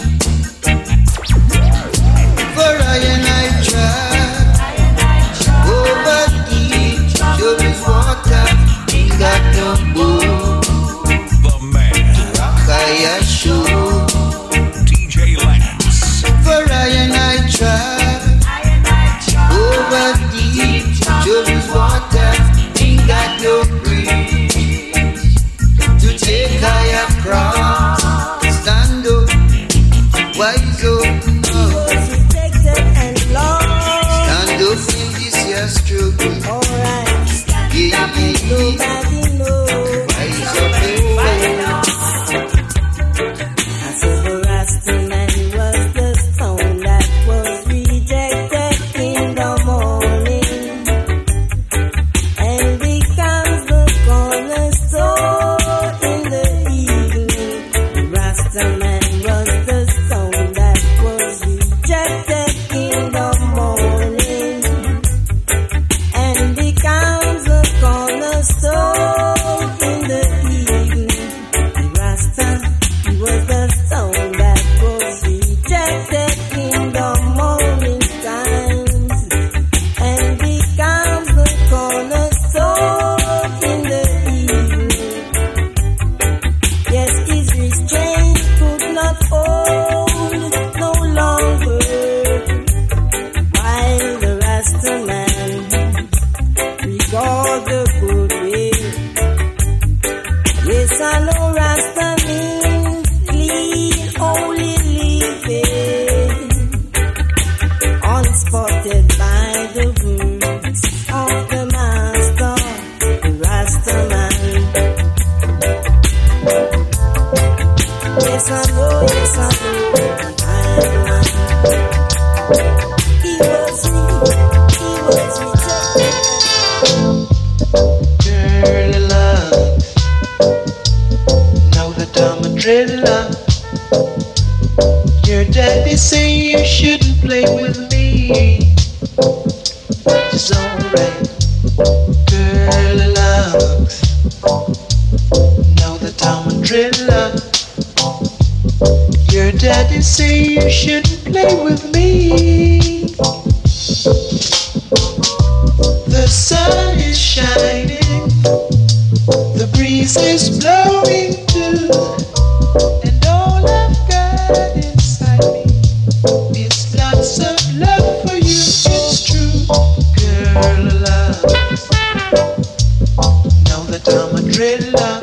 For I and I try over deep, sure is water, we got no boo. The man, Rock show. DJ Lance. For I and I try over deep, sure is water, we got no breeze to take I across. wise up. was rejected and lost. Stand up in this year struggle. Alright, nobody knows. Wise up, I said the Rasta man was the stone that was rejected in the morning, and becomes the cornerstone in the evening. The Rasta man was the stone that was rejected in the morning, and becomes the cornerstone in the evening. The Rasta, he was the stone that was rejected in the morning times, and becomes the cornerstone in the evening. Yes, his restraint could not hold no longer, while the Rasta man regard the good will. Yes, I know Rasta means clean, holy living, unspotted by the words of the Master, the Rasta man. Yes, I know, he was rejected. Girl, love, now that I'm a dreadlock, your daddy say you shouldn't play with me. It's alright. Girl, love, now that I'm a dreadlock, your daddy say you shouldn't play with me. The sun is shining, the breeze is blowing too, and all I've got inside me is lots of love for you. It's true, girl, love. Now that I'm a dreadlock,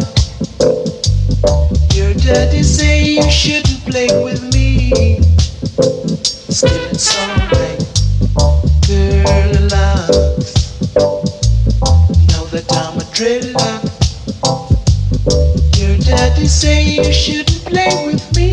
your daddy say you shouldn't play with me. Still it's alright, girl, love. Now that I'm a dreadlock, your daddy say you shouldn't play with me.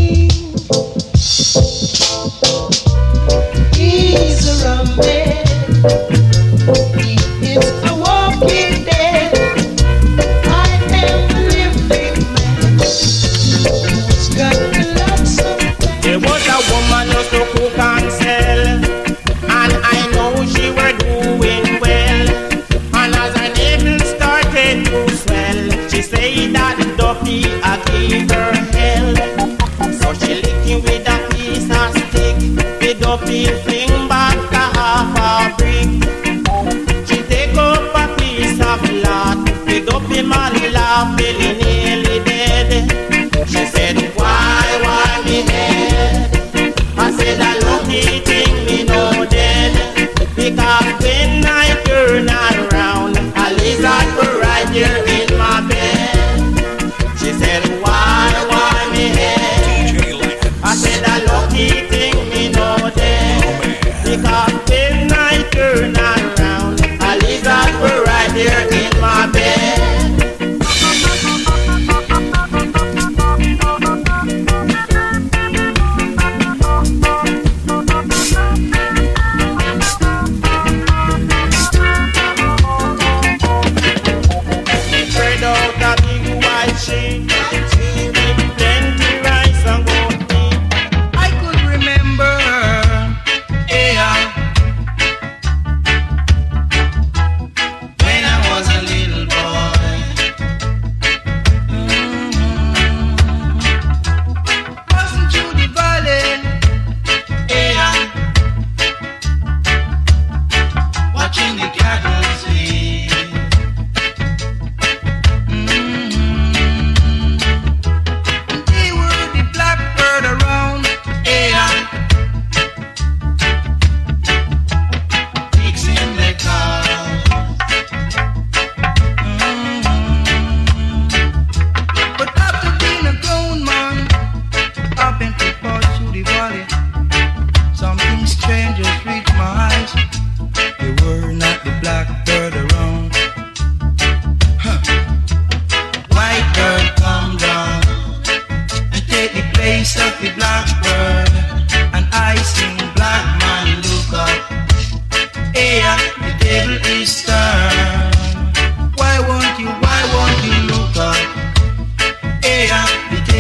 He's a rum man, he is a walking dead. I am the living man who's got lots of plans. There was a woman used to cook and sell, and I know she were doing well. And as her navel started to swell, she said that Duffy I gave her hell. So she licked him with a piece of stick. The Duffy fling back a half a brick. She take up a piece of lot. The Duffy man laughed till he nearly dead. She said, why me head? I said, a lucky thing me no dead. Because when I turn around, a lizard were right here in my bed. She said, why me head? I said, a lucky thing me no dead. Because when I turn around, a lizard were right here in my bed.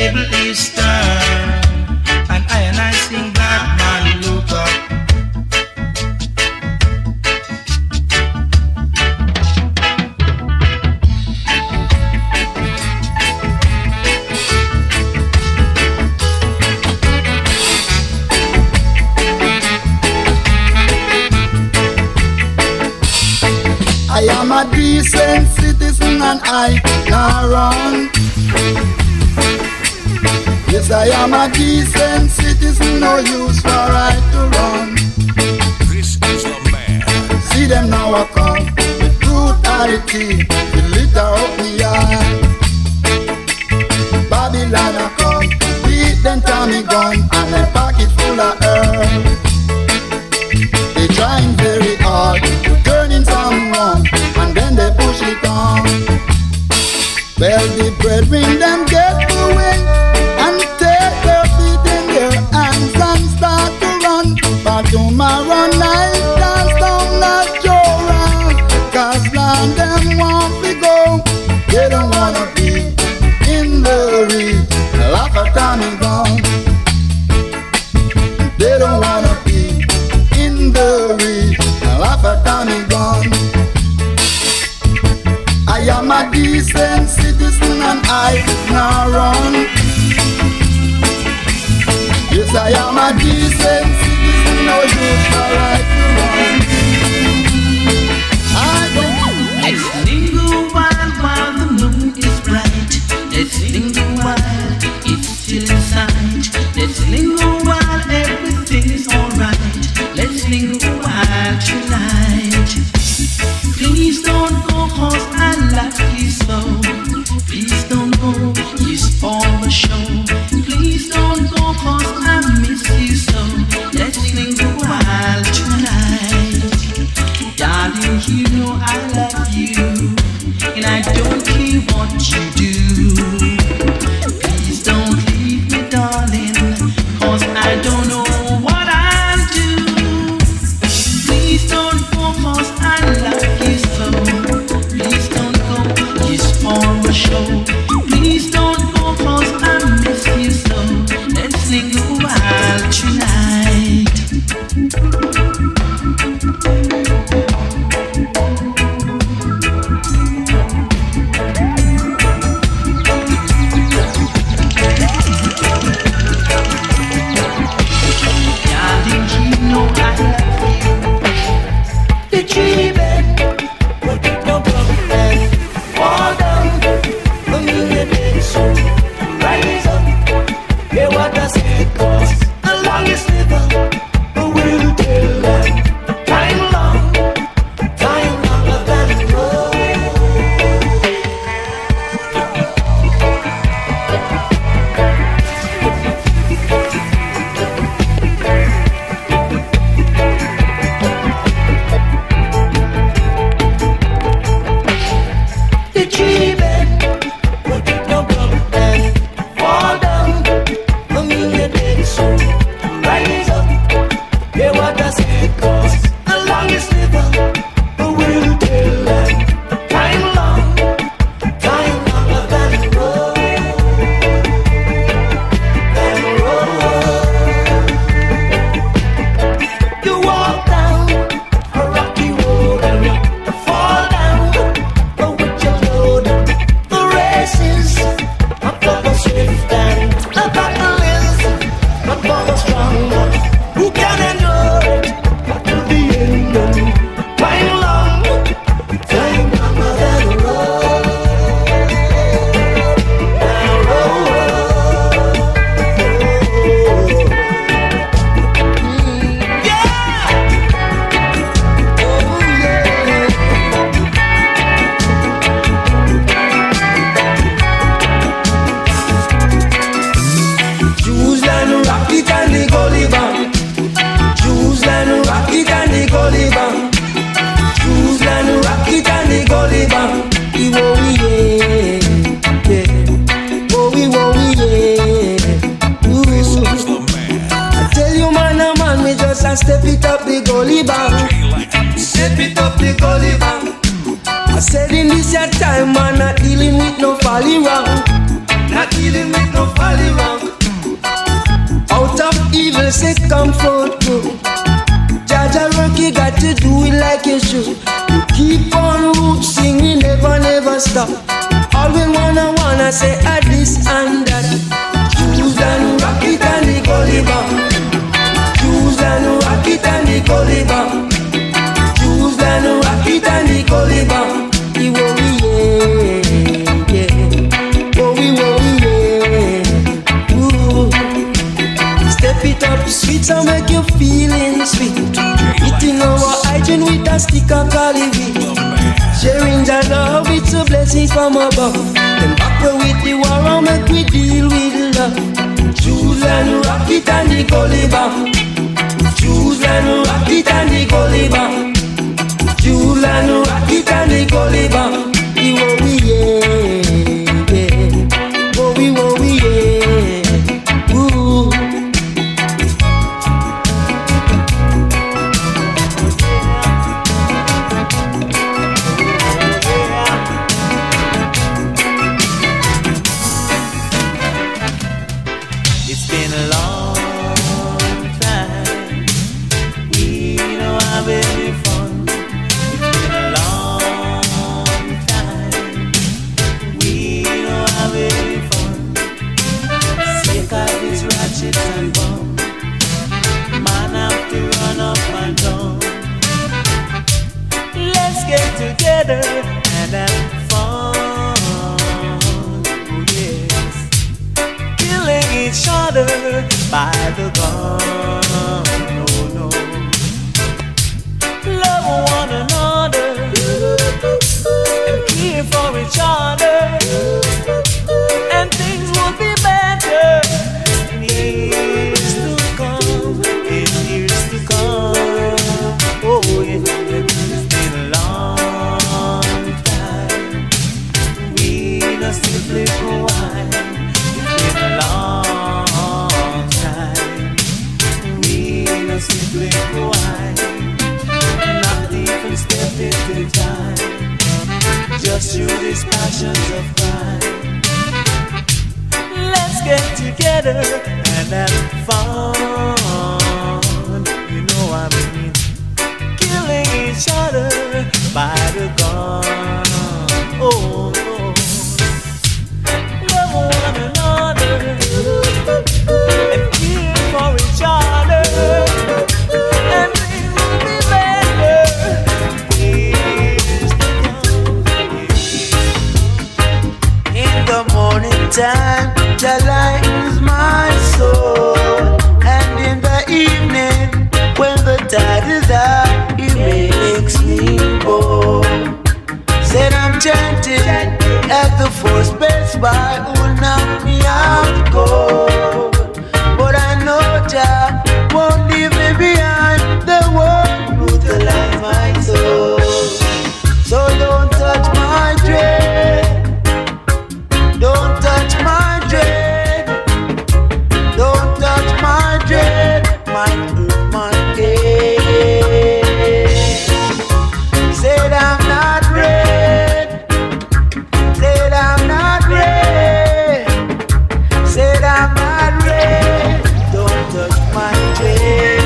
table is turned, and I sing black man look up. I am a decent citizen and I not run. Yes, I am a decent citizen, no use for right to run. This is the man. See them now I come with brutality, with litter up the yard. Babylon I come, beat them Tommy gun and a pocket full of earth. They trying very hard to turn in someone and then they push it on. Well, the brethren them get away and take their feet in their hands and start to run. But tomorrow night dance down that Jorah, 'cause land them want to go. They don't wanna be in the reed, laugh at Tommy gone. They don't wanna be in the reed, laugh at Tommy gone. I am a decent citizen and I now run. Yes, I am a decent citizen, no use for right to run. I don't. Let's linger while the moon is bright. Let's linger while it's still in sight. Let's linger while everything is alright. Let's linger while tonight. Please don't go 'cause I like you so. Please don't go, it's all the show. Please don't go 'cause I miss you so. Let's linger while tonight. Darling, you know I love you, and I don't care what you do. Please don't leave me, darling, 'cause I don't know what I'll do. Please don't go 'cause I love you so. Please don't go, it's for a show. Please don't go 'cause I miss you so. Let's linger while tonight. Darling, you know I love you. The tree bed, but it no problem. Fall down, the million days so rise up. Hear what I say, 'cause the longest river will tell them. Time longer than the road. The tree bed, but it no problem. Fall down, the million days so rise up. Hear what I say, 'cause the longest river will tell them. Time longer than the road. Than the road. You walk down a rocky road and you fall down. But with your load, the races are for the swift and the battle is not for the strong. Who can endure it to the end? Time longer than the road. The road. Yeah. Oh yeah. Jerusalem, rock it and the gully bang. Jerusalem, rock it and the gully bang. Jerusalem, rock it and the gully bang. Oh yeah, yeah. Oh yeah. Ooh. I tell you man, me just a step it up the gully bang. Step it up the gully bang. I said in this your time, man, not dealing with no folly wrong. Not dealing with no folly comfort good. Jaja work, you got to do it like you should. You keep on root singing, never stop. All we wanna say are this and that. Choose and rock it and the gully bang. Choose and rock it and the gully bang. Choose and rock it and the gully bang. Step it up, sweet, so make you feeling sweet. Eating our hygiene with a stick of calibre. Sharing the love, it's a blessing from above. Then back with the war, make we deal with love. Choose and rock it and the gully bang. Choose and rock it and the gully bang. Choose and rock it and the gully bang. By the gun, no. Love one another and care for each other, and things will be better in years to come. Oh yeah, it's been a long time. We don't simply go on. It's been a long. Simply quiet, not even step into time, just through these passions of crime. Let's get together and have fun. You know I mean, killing each other by the gun. Oh no, love one another and care for each other. Time that lightens my soul, and in the evening when the tide is out, it makes me bold. Said I'm chanting at the first best by who knocked me out cold, but I know Jah won't leave me behind. The one who brutalized my soul, so don't touch my dread. Don't touch my dread. Don't touch my dread. Might hurt my head. Said I'm not red. Said I'm not red. Said I'm not red. Don't touch my dread.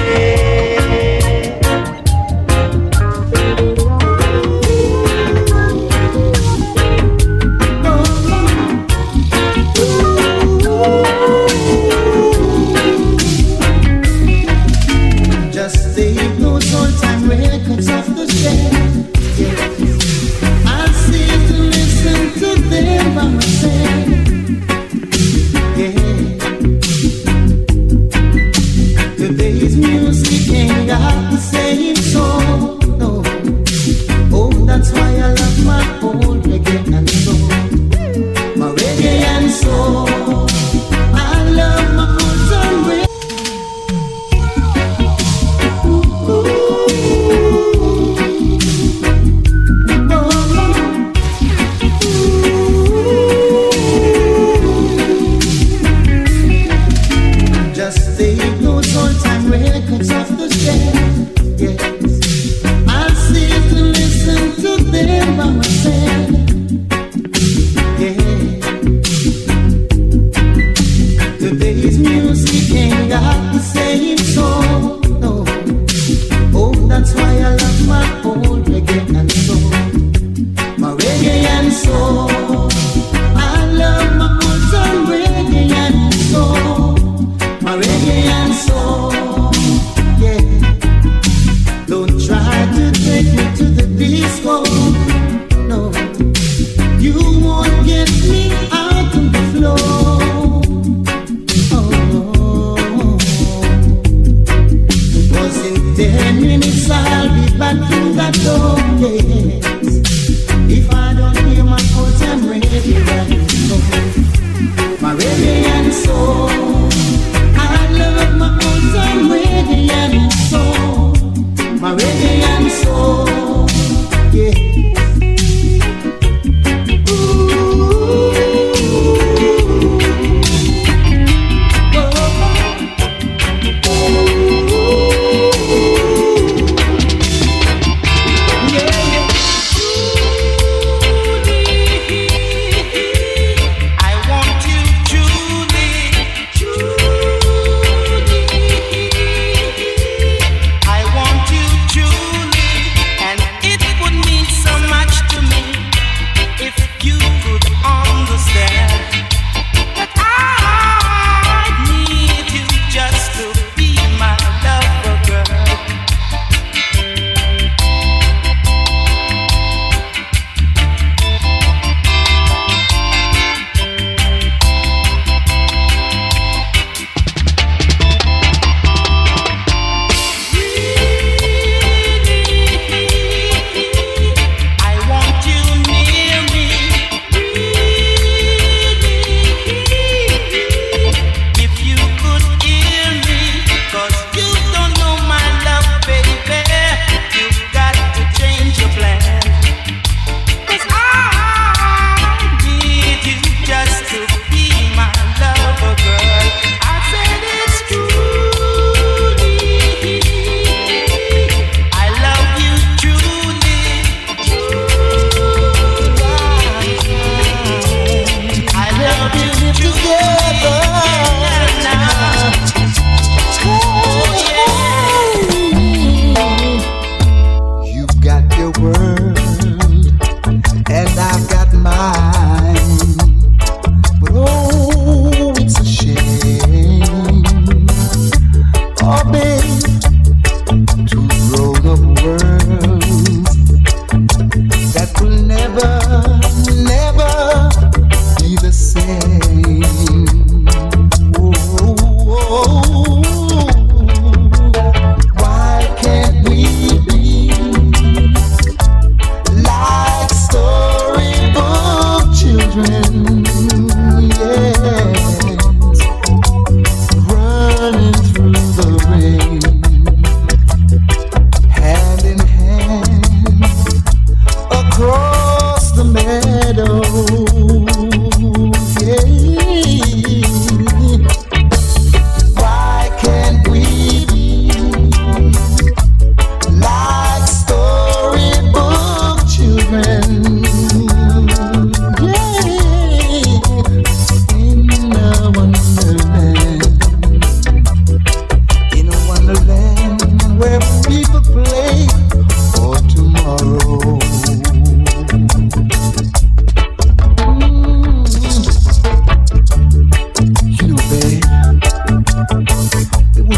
Today's music ain't got the same soul.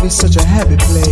is such a happy place.